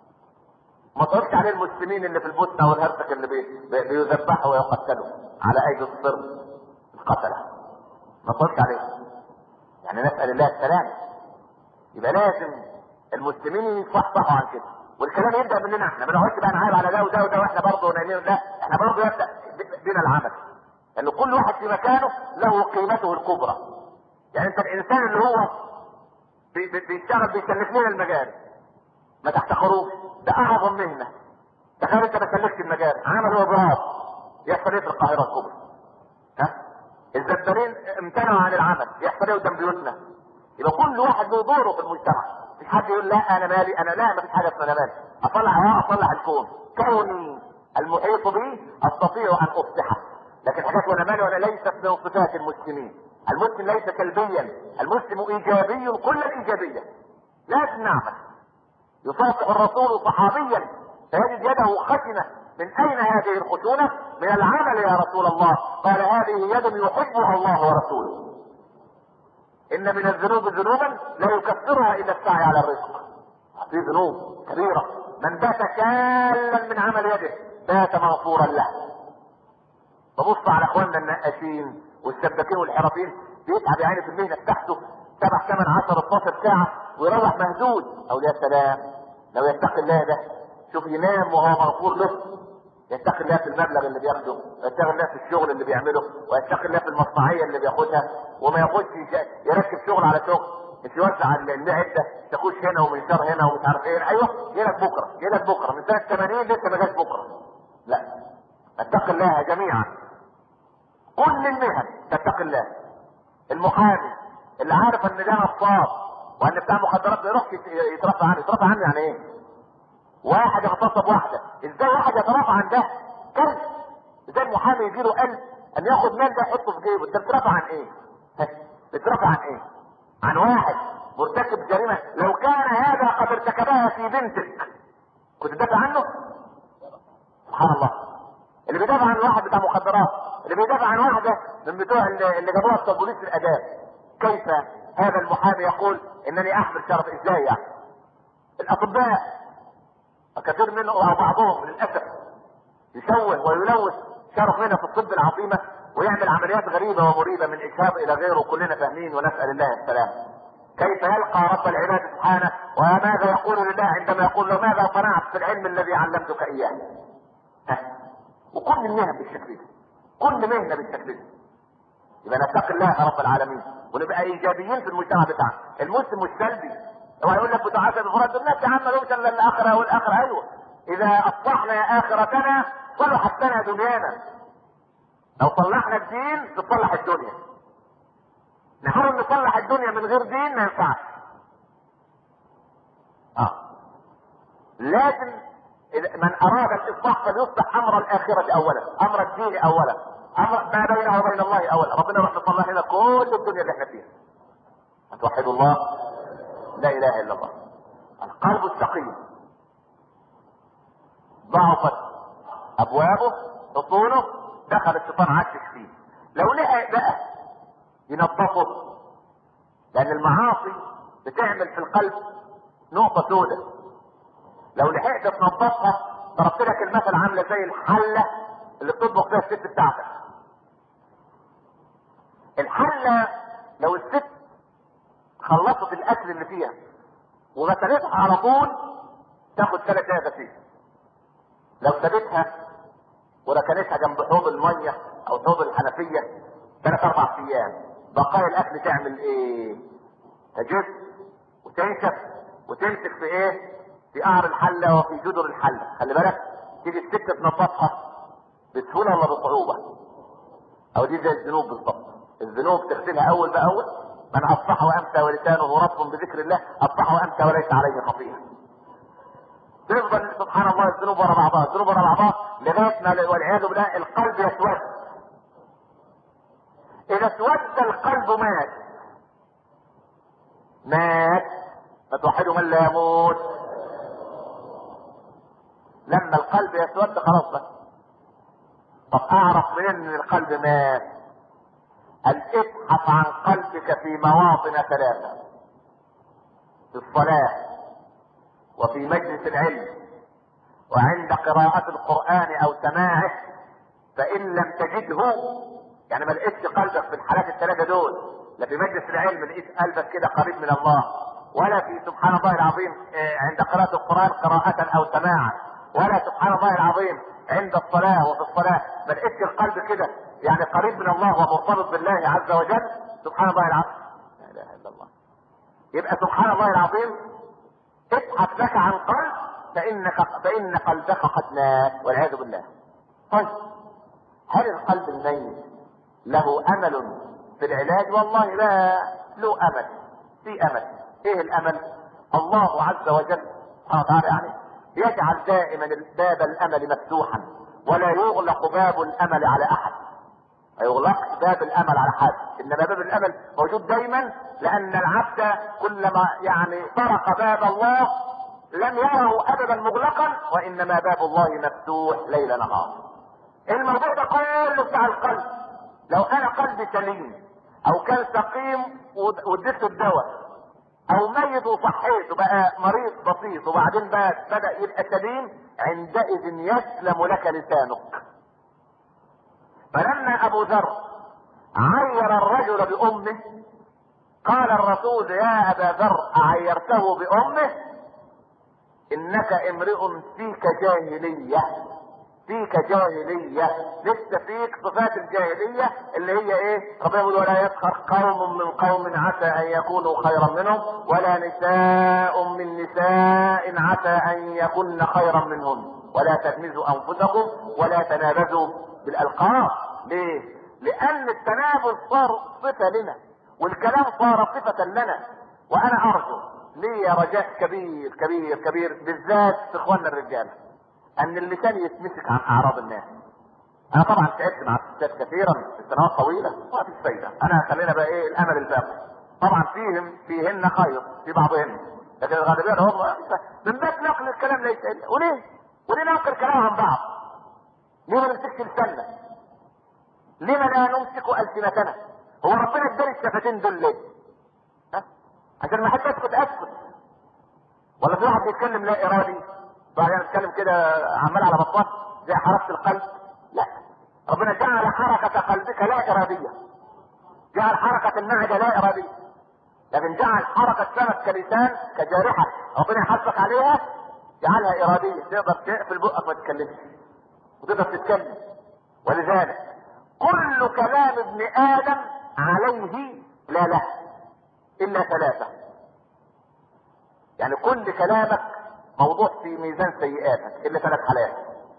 ما صرفش عليه المسلمين اللي في البوسنة والهرسك اللي بي... بي... بيذبحوا ويقتلوا على ايدي الصرب القتلة، ما صرفش عليه. يعني نسأل الله السلام. يبقى لازم المسلمين يصحصحوا عن كده والكلام يبدأ مننا احنا، ما نقعدش بقى نعايب على ده وده وده واحنا برضه نايمين. لا احنا برضه يبدأ بنا العمل، لان يعني كل واحد في مكانه له قيمته الكبرى. يعني انت الانسان اللي هو بي بي بيشتغل بيسلك لنا المجال ما تحتقروش، ده اعظم مهنه. تخيل انت ما سلكت المجال عمل وبراء يحصل ايه في القاهره الكبرى؟ ها؟ الزبالين امتنعوا عن العمل يحصل ايه قدام بيوتنا؟ يبقى كل واحد له دوره في المجتمع. مش حد يقول لا انا مالي انا، لا ما فيش حاجه اسمها انا مالي. اصلح اه اصلح الكون، كوني المحيط بي استطيع ان اصلحه، لكن حاجات وانا مالي وانا ليست من صفات المسلمين. المسلم ليس سلبيا، المسلم ايجابي كل الايجابيه. لازم نعمل. يصافح الرسول صحابيا فيجد يده خشنه، من اين هذه الخشونه؟ من العمل يا رسول الله. قال هذه يد يحبها الله ورسوله. ان من الذنوب ذنوبا لا يكفرها الا السعي على الرزق. في ذنوب كبيره من بات كالا من عمل يده بات مغفورا له. فبص على اخواننا النقاشين والسباكين والحرفيين بيتعب يعني في المهنه بتاعته سبع ثمان عشر اتناشر ساعه ويروح مهدود. او يا سلام لو يتقي الله ده، شوف ينام وهو مغفور له. يتقي الله في المبلغ اللي بياخده، ويتقي الله في الشغل اللي بيعمله، ويتقي الله في المصنعيه اللي بياخدها، وما ياخدش يركب شغل على شغل، مش يوزع المعده تخش هنا ومنشار هنا ومش عارف ايه. ايوه جيلك بكره جيلك بكره من سنه ثمانين لسه ما جاش بكره. لا اتقي الله جميعا. كل المهن تتقي الله. المحامي اللي عارف ان ده نصاب وان بتاع مخدرات ما يروحش يترفع عنه. يترفع عنه يعني ايه؟ واحد يغتصب واحده، ازاي واحد يترفع عن ده؟ كلب. ازاي المحامي يجيله قلب ان ياخد مال ده يحطه في جيبه؟ انت بترفع عن ايه؟ بترفع عن ايه؟ عن واحد مرتكب جريمه. لو كان هذا قد ارتكبها في بنتك كنت تدافع عنه؟ سبحان الله. اللي بيدافع عن واحد بتاع مخدرات، اللي بيدافع عن واحده من بتوع اللي جابوها بتوع بوليس الاداب، كيف هذا المحامي يقول انني احمل شرف؟ ازاي يعني؟ الاطباء كثير منهم او بعضهم للاسف يشوه ويلوث شرفنا في الطب العظيمه ويعمل عمليات غريبه ومريبه من اجهاض الى غيره، كلنا فاهمين ونسال الله السلام. كيف يلقى رب العباد سبحانه وماذا يقول لله عندما يقول له ماذا صنعت في العلم الذي علمتك اياه؟ ها. وكل المهن بالشكل ده، كل مهنه بالشكل ده. يبقى نتقي الله رب العالمين ونبقى ايجابيين في المجتمع بتاعنا. المسلم مش سلبي. هو يقول لك بتعافى بفرد الناس يا عم لوش الا الاخره والاخره. ايوه اذا اصلحنا اخرتنا صلحت لنا دنيانا. لو صلحنا الدين تصلح الدنيا. نحاول نصلح الدنيا من غير دين ما ينفعش. اه لازم من اراد الاصلاح فليصلح امر الاخره اولا، امر الدين اولا، امر ما بينه وبين الله اولا. ربنا راح يصلح لنا كل الدنيا اللي احنا فيها. هتوحدوا الله؟ لا اله الا الله. القلب السقيم ضعفت ابوابه حصوله، دخل الشيطان عشش فيه. لو لحق بقى ينظفه لان المعاصي بتعمل في القلب نقطة سوداء، لو لحقت تنظفها ضربت لك المثل عاملة زي الحلة اللي بتطبخ فيها الست بتاعتك. الحلة لو الست خلصت الاكل اللي فيها وغسلتها على طول تاخد ثلاث دقايق غسيل. لو سابتها وركنتها جنب حوض الميه او حوض الحنفيه ثلاث اربع ايام بقايا الاكل تعمل ايه؟ تجف وتنشف وتمسك في ايه؟ في قعر الحله وفي جدر الحله. خلي بالك تيجي الست تنظفها بسهوله ولا بصعوبه؟ او دي زي الذنوب بالظبط. الذنوب تغسلها اول باول، من اصبح وامسى ولسانه رطب بذكر الله اصبح وامسى وليس عليه خطيئه. تفضل سبحان الله الذنوب ورا بعضها الذنوب ورا بعضها لغايه ما والعياذ بالله القلب يسود. اذا اسود القلب مات مات فتوحده من لا يموت. لما القلب يسود خلاص بقى. طب اعرف منين ان القلب مات؟ قال ابحث عن قلبك في مواطن ثلاثه: في الصلاه وفي مجلس العلم وعند قراءة القرآن او سماعه. فان لم تجده يعني ما لقيتش قلبك في الحالات الثلاثة دول، لا في مجلس العلم لقيت قلبك كده قريب من الله، ولا في سبحان الله العظيم عند قراءة القرآن قراءة او سماعا، ولا سبحان الله العظيم عند الصلاة وفي الصلاة ما لقيتش القلب كده يعني قريب من الله ومرتبط بالله عز وجل، سبحان الله العظيم لا اله الا الله. يبقى سبحان الله العظيم ابحث لك عن قلب فإنك فإن قلبك قد مات والعياذ بالله. طيب هل القلب الميت له أمل في العلاج؟ والله لا له أمل، في أمل. إيه الأمل؟ الله عز وجل سبحانه وتعالى يعني يجعل دائما باب الأمل مفتوحا ولا يغلق باب الأمل على أحد. ما يغلقش باب الأمل على حد، إنما باب الأمل موجود دايما، لأن العبد كلما يعني طرق باب الله لم يره أبدا مغلقا، وإنما باب الله مفتوح ليل نهار. الموضوع ده كله بتاع القلب. لو أنا قلبي سليم أو كان سقيم واديته الدواء، أو ميت وصحيت وبقى مريض بسيط وبعدين بقى بدأ يبقى سليم، عندئذ يسلم لك لسانك. فلما ابو ذر عير الرجل بامه قال الرسول يا ابا ذر اعيرته بامه انك امرئ فيك جاهلية، فيك جاهلية، لسه فيك صفات الجاهلية اللي هي ايه؟ ربنا يقول ولا يسخر قوم من قوم عسى ان يكونوا خيرا منهم ولا نساء من نساء عسى ان يكن خيرا منهم ولا تلمزوا انفسكم ولا تنابزوا بالالقاب. ليه؟ لان التنابز صار صفة لنا والكلام صار صفة لنا. وانا ارجو لي رجاء كبير كبير كبير بالذات في اخواننا الرجال ان اللسان يتمسك عن اعراض الناس. انا طبعا تعبت مع الستات كثيرا في سنوات طويلة ما فيش فايدة. انا خلينا بقى ايه الامل الباقي. طبعا فيهم فيهن خير في بعضهن، لكن الغالبية هم من باب نقل الكلام ليس الا. وليه؟ وليه ننقل الكلام عن بعض؟ ليه ما نمسكش لساننا؟ لما لا نمسك ألسنتنا؟ هو ربنا اداني الشفتين دول ليه؟ ها؟ عشان ما حد اسكت اسكت؟ ولا في واحد بيتكلم لا ارادي بعدين يتكلم كده عمال على بطال زي حركة القلب؟ لا، ربنا جعل حركة قلبك لا ارادية، جعل حركة المعدة لا ارادية، لكن جعل حركة فمك كلسان كجارحة ربنا يحاسبك عليها جعلها ارادية، تقدر تقفل بقك ما تتكلمش وتقدر تتكلم. ولذلك كل كلام ابن ادم عليه لا له الا ثلاثة، يعني كل كلامك موضوع في ميزان سيئاتك الا ثلاث حالات: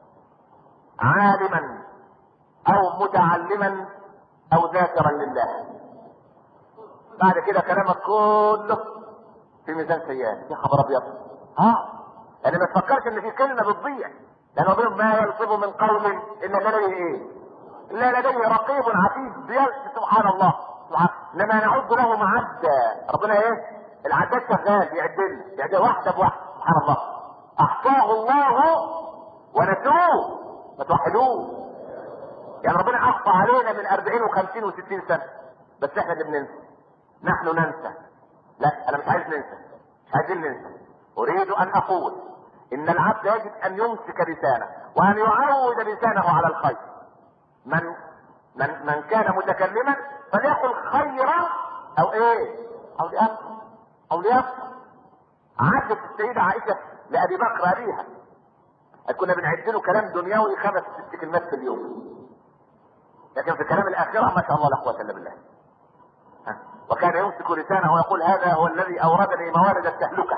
عالما او متعلما او ذاكرا لله. بعد كده كلامك كله في ميزان سيئاتك. يا خبر ابيض! ها يعني ما تفكرش ان في كلمه بتضيع، لان ربنا ما يلفظ من قول الا لديه ايه؟ لا لديه رقيب عتيد بيلفظ. سبحان الله سبحان. لما نعد له معدا، ربنا ايه؟ العداد شغال بيعدل بيعدل واحده بواحده. سبحان الله. احصاه الله ونسوه ما توحدوه. يعني ربنا اخفى علينا من اربعين وخمسين وستين سنه بس احنا اللي بننسى. نحن ننسى. لا انا مش عايز ننسى، مش عايزين ننسى. اريد ان اقول ان العبد يجب ان يمسك لسانه وان يعود لسانه على الخير. من من من كان متكلما فليقل خيرا او ايه او ليأكل او ليأكل. عدت السيدة عائشة لأبي بكر أبيها، كنا بنعد له كلام دنيوي خمس ست كلمات في اليوم، لكن في كلام الآخرة ما شاء الله لا قوة إلا بالله. وكان يمسك لسانه ويقول هذا هو الذي أوردني موارد التهلكة.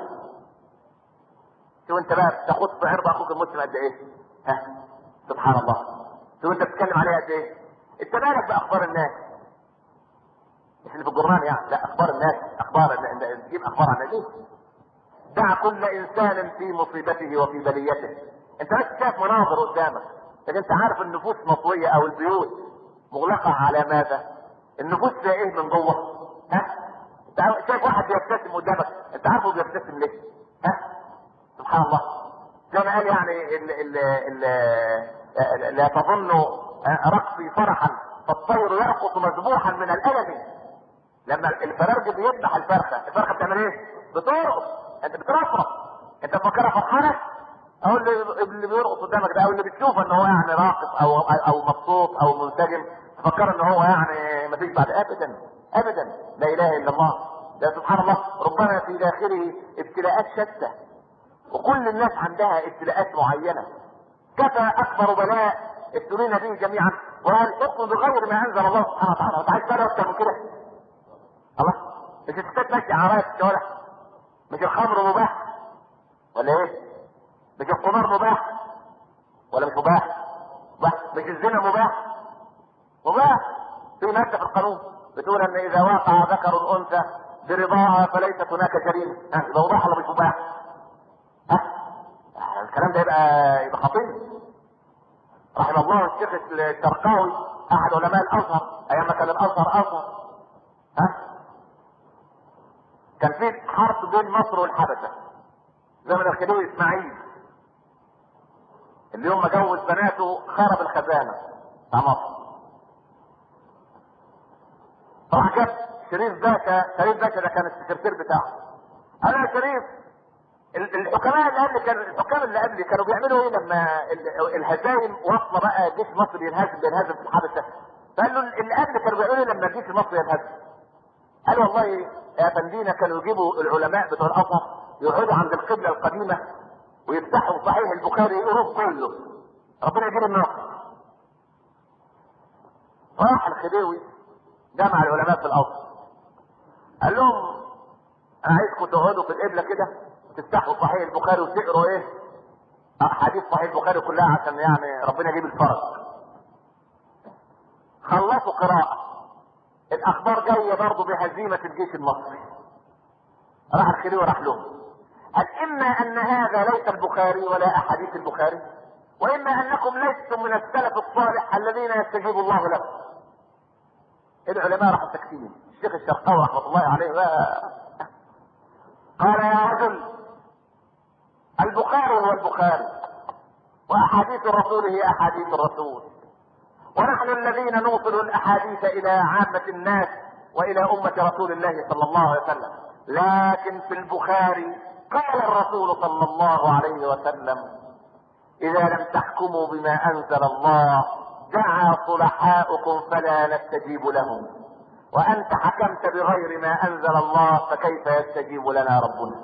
شو أنت بقى تاخد في عرض أخوك المسلم قد إيه؟ ها سبحان الله. شو أنت بتتكلم عليه قد إيه؟ أنت مالك بأخبار الناس؟ مش اللي في الجرنان يعني، لا أخبار الناس، أخبار تجيب أخبار عن الناس. دع كل انسان في مصيبته وفي بليته. انت بس شايف مناظر قدامك، لكن انت عارف النفوس مطوية او البيوت مغلقة على ماذا؟ النفوس فيها ايه من جوه؟ ها؟ انت شايف واحد بيبتسم قدامك، انت عارفه بيبتسم ليه؟ ها؟ سبحان الله. زي ما قال يعني ال ال ال لا تظنوا رقصي فرحا فالطير يرقص مذبوحا من الالم. لما الفرارج بيذبح الفرخة، الفرخة بتعمل ايه؟ بترقص. انت بترفرف، انت مفكرها فرحانه؟ او اللي, اللي بيرقص قدامك ده او اللي بتشوفه ان هو يعني راقص او او مبسوط او منسجم تفكر ان هو يعني مفيش بعد. ابدا ابدا، لا اله الا الله. ده سبحان الله ربنا في داخله ابتلاءات شتى، وكل الناس عندها ابتلاءات معينه. كفى اكبر بلاء ابتلينا به جميعا وهل الحكم بغير ما انزل الله سبحانه وتعالى. انت عايز تقول اكتر من كده؟ الله، مش الستات ماشيه عرايس في الشوارع؟ مش الخمر مباح ولا ايه؟ مش القمار مباح ولا مش مباح؟ مباح. مش الزنا مباح؟ مباح. في مادة في القانون بتقول ان اذا وقع ذكر انثى برضاها فليست هناك جريمة. ها يبقى مباح ولا مش مباح؟ ها الكلام ده يبقى يبقى خطير. رحم الله الشيخ الشرقاوي احد علماء الازهر ايام ما كان الازهر ازهر. ها كان في حرب بين مصر والحبشة زمن الخديوي اسماعيل، اللي يوم ما جوز بناته خرب الخزانة بتاع مصر. راح جاب شريف باشا، شريف باشا ده كان السكرتير بتاعه، قال يا شريف الحكماء اللي قبل كانوا الحكام اللي قبل كانوا بيعملوا ايه لما الهزايم واصله بقى جيش مصر ينهزم بينهزم في الحبشة؟ فقال له اللي قبل كانوا بيعملوا ايه لما الجيش المصري ينهزم؟ قال والله يا فندينا كانوا يجيبوا العلماء بتوع الازهر يقعدوا عند القبله القديمه ويفتحوا صحيح البخاري يقروه كله ربنا يجيب النصر. راح الخديوي جمع العلماء في الازهر قال لهم انا عايزكم تقعدوا في القبله كده تفتحوا صحيح البخاري وتقروا ايه احاديث صحيح البخاري كلها عشان يعني ربنا يجيب الفرج. خلصوا قراءه، الاخبار جايه برضه بهزيمه الجيش المصري. راح الخديوي راح لهم قال اما ان هذا ليس البخاري ولا احاديث البخاري، واما انكم لستم من السلف الصالح الذين يستجيب الله لهم. العلماء راحوا ساكتين. الشيخ الشرقاوي رحمه الله عليه بقى قال يا رجل البخاري هو البخاري واحاديث الرسول هي احاديث الرسول، ونحن الذين نوصل الاحاديث الى عامة الناس والى امة رسول الله صلى الله عليه وسلم. لكن في البخاري قال الرسول صلى الله عليه وسلم اذا لم تحكموا بما انزل الله دعا صلحاؤكم فلا نستجيب لهم، وانت حكمت بغير ما انزل الله فكيف يستجيب لنا ربنا؟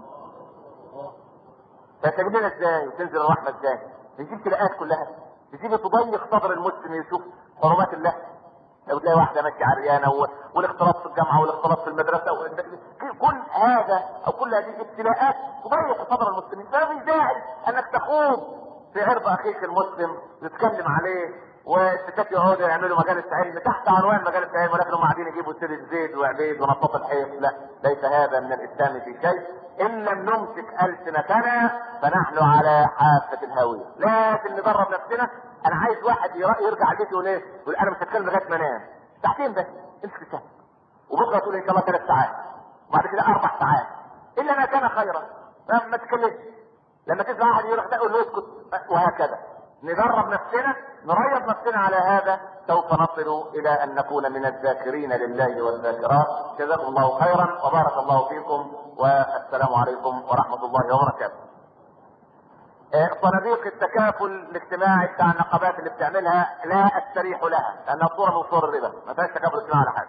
تستجيب لنا ازاي وتنزل الرحمة ازاي؟ نجيب الايات كلها تجيب تضيق صدر المسلم يشوف حرمات الله. لو تلاقي واحدة ماشية عريانة والاختلاط في الجامعة والاختلاط في المدرسة كل هذا او كل هذه الابتلاءات تضيق صدر المسلمين. فمش داعي انك تخوض في عرض اخيك المسلم تتكلم عليه والستات يقعدوا يعملوا مجالس علم تحت عنوان مجالس علم، ولكن هم قاعدين يجيبوا سيرة زيد وعبيد ونطاط الحيط. لا، ليس هذا من الاسلام في شيء. ان لم نمسك السنتنا فنحن على حافة الهاوية. لازم ندرب نفسنا. انا عايز واحد يرجع البيت يقول ايه؟ يقول انا مش هتكلم لغايه ما انام ساعتين بس، امسك الساعه وبكره تقول ان شاء الله ثلاث ساعات وبعد كده اربع ساعات الا ما كان خيرا. ما تتكلمش. لما تسمع واحد يروح تقول له اسكت وهكذا. ندرب نفسنا، نريض نفسنا على هذا، سوف نصل الى ان نكون من الذاكرين لله والذاكرات. جزاكم الله خيرا وبارك الله فيكم، والسلام عليكم ورحمة الله وبركاته. صناديق التكافل الاجتماعي بتاع النقابات اللي بتعملها لا استريح لها، لانها صورة من صور الربا، ما فيهاش تكافل اجتماعي على حاجة.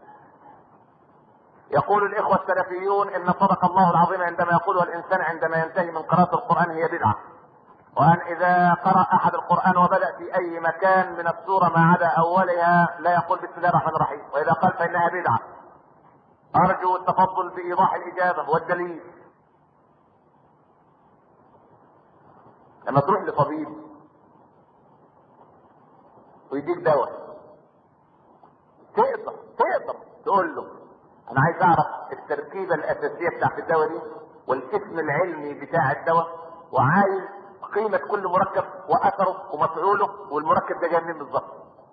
يقول الاخوة السلفيون ان صدق الله العظيم عندما يقول والانسان عندما ينتهي من قراءة القرآن هي بدعة، وان اذا قرأ احد القرآن وبدأ في اي مكان من السورة ما عدا اولها لا يقول بسم الله الرحمن الرحيم، واذا قال فانها بدعة. ارجو التفضل بايضاح الاجابة والدليل. لما تروح لطبيب ويديك دواء تقدر تقدر تقول له انا عايز اعرف التركيبة الاساسية بتاعت الدواء دي والاسم العلمي بتاع الدواء، وعايز قيمة كل مركب واثره ومفعوله، والمركب ده جاي منين بالظبط.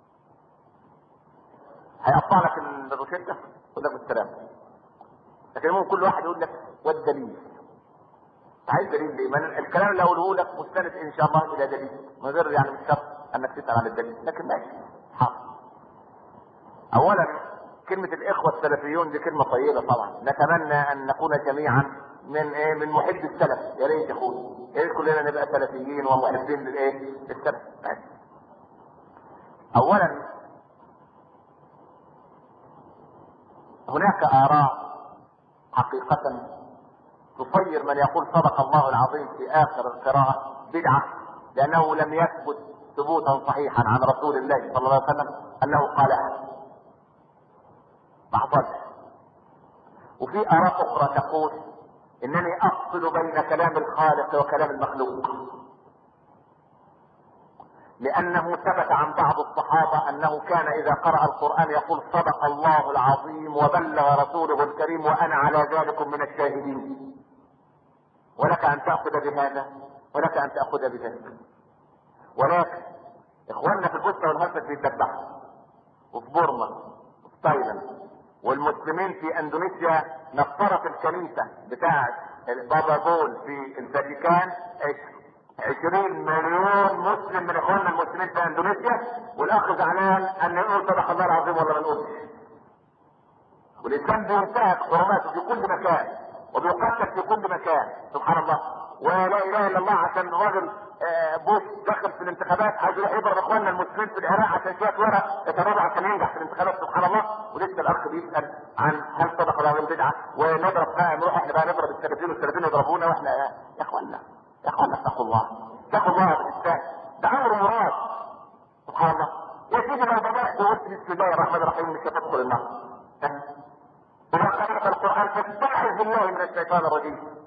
هيقطع لك الروشته ويقول لك بالسلامة. لكن ممكن كل واحد يقول لك والدليل. عايز دليل ليه؟ من الكلام اللي اقوله لك مستند ان شاء الله الى دليل، من غير يعني مش شرط انك تسال عن الدليل، لكن ماشي حاضر. اولا كلمة الاخوة السلفيون دي كلمة طيبة طبعا، نتمنى ان نكون جميعا من ايه؟ من محب السلف. يا ريت يا اخوي، يا ريت كلنا نبقى سلفيين ومحبين للايه؟ للسلف. ماشي. اولا هناك اراء حقيقة تصير من يقول صدق الله العظيم في اخر القراءة بدعة، لانه لم يثبت ثبوتا صحيحا عن رسول الله صلى الله عليه وسلم انه قالها. ما حصلش. وفي اراء اخرى تقول انني افصل بين كلام الخالق وكلام المخلوق، لانه ثبت عن بعض الصحابة انه كان اذا قرأ القرآن يقول صدق الله العظيم وبلغ رسوله الكريم وانا على ذلك من الشاهدين. ولك ان تأخذ بهذا ولك ان تأخذ بذلك. ولكن اخواننا في البوسنة والهرسك بيتذبحوا، وفي بورما وفي تايلاند، والمسلمين في اندونيسيا نصرت الكنيسة بتاعت بابا بول في الفاتيكان عشرين مليون مسلم من اخواننا المسلمين في اندونيسيا، والاخ زعلان ان يقول صدق الله العظيم ولا ما نقولش. والاسلام بينتهك حرماته في كل مكان وبيقتل في كل مكان، سبحان الله. ولا اله الا الله عشان راجل بوش دخل في الانتخابات عايز يروح يضرب اخواننا المسلمين في العراق عشان شويه ورق يتبرع عشان ينجح في الانتخابات، سبحان الله. ولسه الاخ بيسال عن هل صدق الله العظيم بدعه، ونضرب بقى نروح احنا بقى نضرب السلفيين والسلفيين يضربونا واحنا يا اخواننا يا اخواننا اتقوا الله اتقوا الله بالاسلام، ده امر مراد، سبحان الله. يا سيدي لو بدات وقلت بسم الله الرحمن الرحيم مش هتدخل النار. اذا قرات القران فاستعذ بالله من الشيطان الرجيم.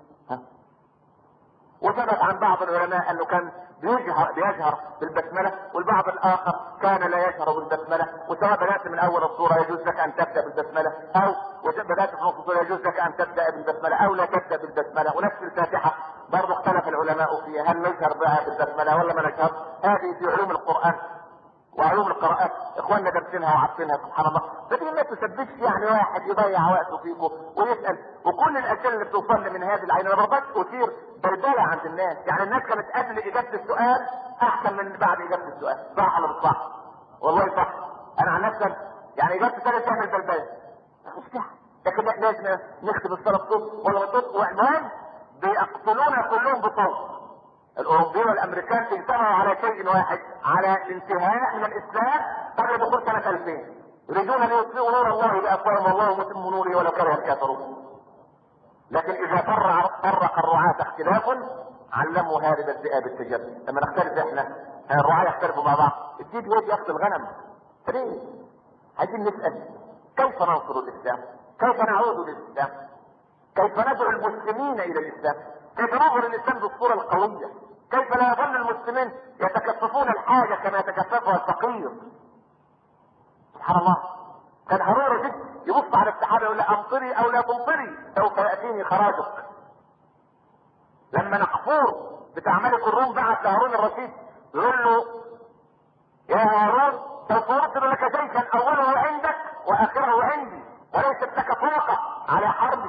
وثبت عن بعض العلماء انه كان بيجهر بيجهر بالبسمله، والبعض الاخر كان لا يجهر بالبسمله. وسواء بدات من اول الصوره يجوز لك ان تبدا بالبسمله، او بدات في نص الصوره يجوز لك ان تبدا بالبسمله او لا تبدا بالبسمله. ونفس الفاتحه برضه اختلف العلماء فيها، هل نجهر بها بالبسمله ولا ما نجهر؟ هذه في علوم القران وعلوم القراءات اخواننا دارسينها وعارفينها، سبحان الله. فدي ما تسببش يعني واحد يضيع وقته فيكم ويسال. وكل الاسئله اللي بتوصل من هذه العين انا برضاك اثير بلبله عند الناس، يعني الناس كانت قبل اجابه السؤال احسن من بعد اجابه السؤال، صح ولا مش صح؟ والله صح. انا عن نفسي يعني اجابه السؤال تعمل بلبله مش صح، لكن لازم نختم الصلاه بصوت ولا بصوت. والمهم بيقتلونا كلهم بصوت. الاوروبيين والامريكان اجتمعوا على شيء واحد، على الانتهاء من الاسلام قبل دخول سنه ألفين. يريدون ان يطفئوا نور الله بافواههم والله متم نوره ولو كره الكافرون. لكن اذا فرق الرعاة اختلاف علموا هارب الذئاب التجري. لما نختلف احنا الرعاة يختلفوا مع بعض، الديب يجي ياخذ الغنم. ليه؟ عايزين نسال كيف ننصر الاسلام؟ كيف نعود للاسلام؟ كيف ندعو المسلمين الى الاسلام؟ كيف نظهر الاسلام بالصورة القوية؟ كيف لا يظل المسلمين يتكففون الحاجة كما يتكففها الفقير؟ سبحان الله. كان هارون الرشيد يبص على السحابة يقول له امطري او لا تمطري سوف يأتيني خراجك. لما نقفور بتاع ملك الروم بعت لهارون الرشيد يقول له يا هارون سوف ارسل لك جيشا اوله عندك واخره عندي وليست لك طاقة على حربي.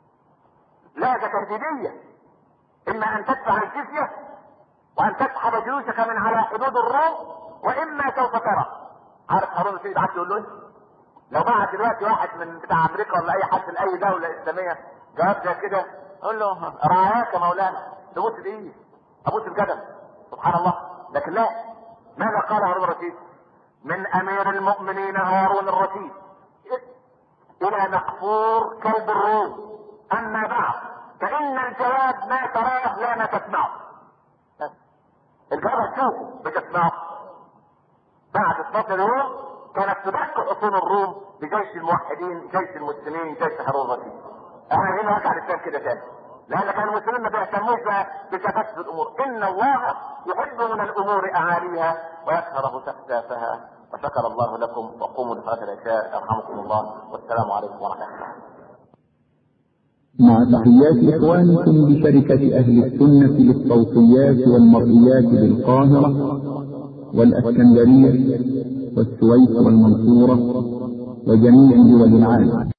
لا ده تهديدية، اما ان تدفع الجزية وان تسحب جيوش عارف هارون الرشيد عارف يقول له ايه؟ لو بعت دلوقتي واحد من بتاع امريكا ولا اي حد من اي دوله اسلاميه جواب زي كده قول له رعاك يا مولانا، تبوس الايد ابوس القدم. سبحان الله. لكن لا، ماذا قال هارون الرشيد؟ من امير المؤمنين هارون الرشيد الى مقفور كلب الروم، اما بعد فان الجواب ما تراه لا ما تسمعه. الجواب هتشوفه بتسمعه. بعد اتناشر يوم كانت تدق حصون الروم بجيش الموحدين، جيش المسلمين، جيش هارون الرشيد. احنا هنا نرجع للكلام كده تاني، لان كان المسلمين ما بيهتموش بتفاصيل الامور. ان الله يحب من الامور اعاليها ويكره سفسافها. وشكر الله لكم، وقوموا لصلاه العشاء يرحمكم الله، والسلام عليكم ورحمه الله. مع تحيات إخوانكم بشركة أهل السنة للصوتيات والمرئيات بالقاهرة والأسكندرية والسويس والمنصورة وجميع دول العالم.